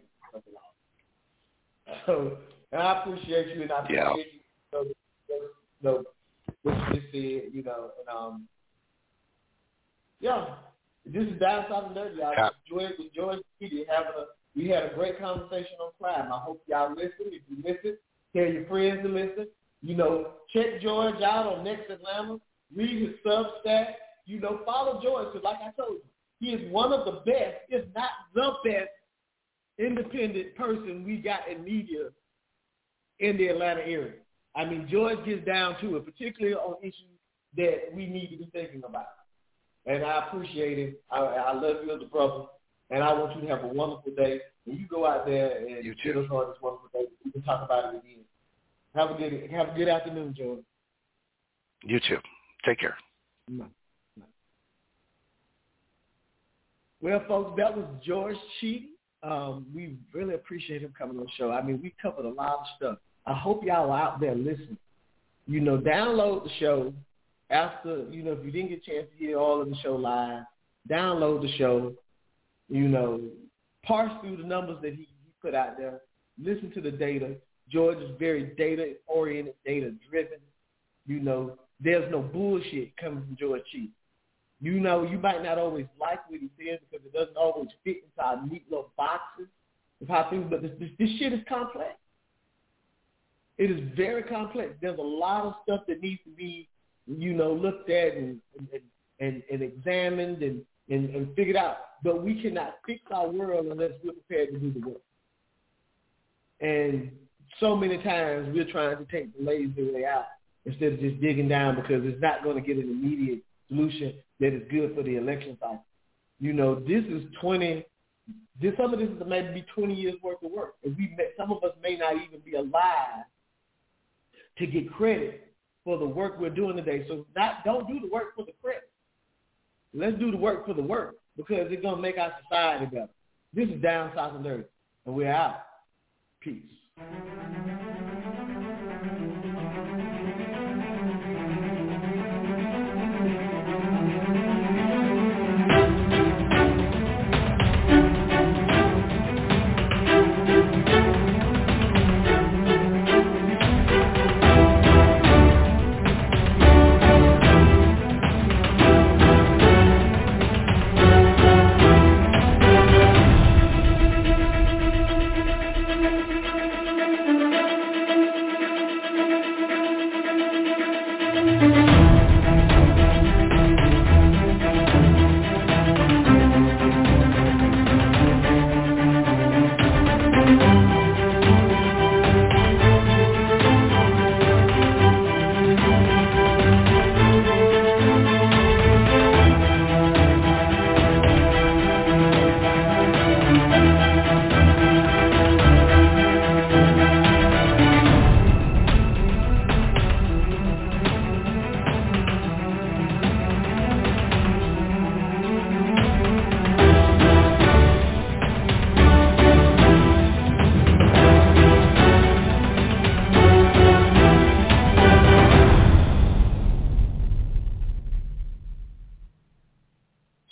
B: So, and I appreciate you, and I appreciate you, what you just said, you know, and yeah, this is Down South and Dirty. I enjoyed with George Petey we had a great conversation on Climb. I hope y'all listen. If you listen, tell your friends to listen. You know, check George out on Next Atlanta. Read his Substack. You know, follow George, because like I told you, he is one of the best, if not the best, independent person we got in media in the Atlanta area. I mean, George gets down to it, particularly on issues that we need to be thinking about. And I appreciate it. I love you as a brother, and I want you to have a wonderful day. And you go out there and get us on this wonderful day. We can talk about it again. Have a good afternoon, George.
A: You too. Take care.
B: No. Well, folks, that was George Cheaty. We really appreciate him coming on the show. I mean, we covered a lot of stuff. I hope y'all are out there listening. You know, download the show after, you know, if you didn't get a chance to hear all of the show live, download the show, you know, parse through the numbers that he put out there, listen to the data. George is very data-oriented, data-driven. You know, there's no bullshit coming from George Cheaty. You know, you might not always like what he says because it doesn't always fit into our neat little boxes of how things, but this shit is complex. It is very complex. There's a lot of stuff that needs to be, you know, looked at and examined and figured out. But we cannot fix our world unless we're prepared to do the work. And so many times we're trying to take the lazy way out instead of just digging down because it's not going to get an immediate solution that is good for the election cycle. You know, some of this is maybe 20 years worth of work. And some of us may not even be alive to get credit for the work we're doing today. So don't do the work for the credit. Let's do the work for the work because it's going to make our society better. This is Down South and Dirty, and we're out. Peace.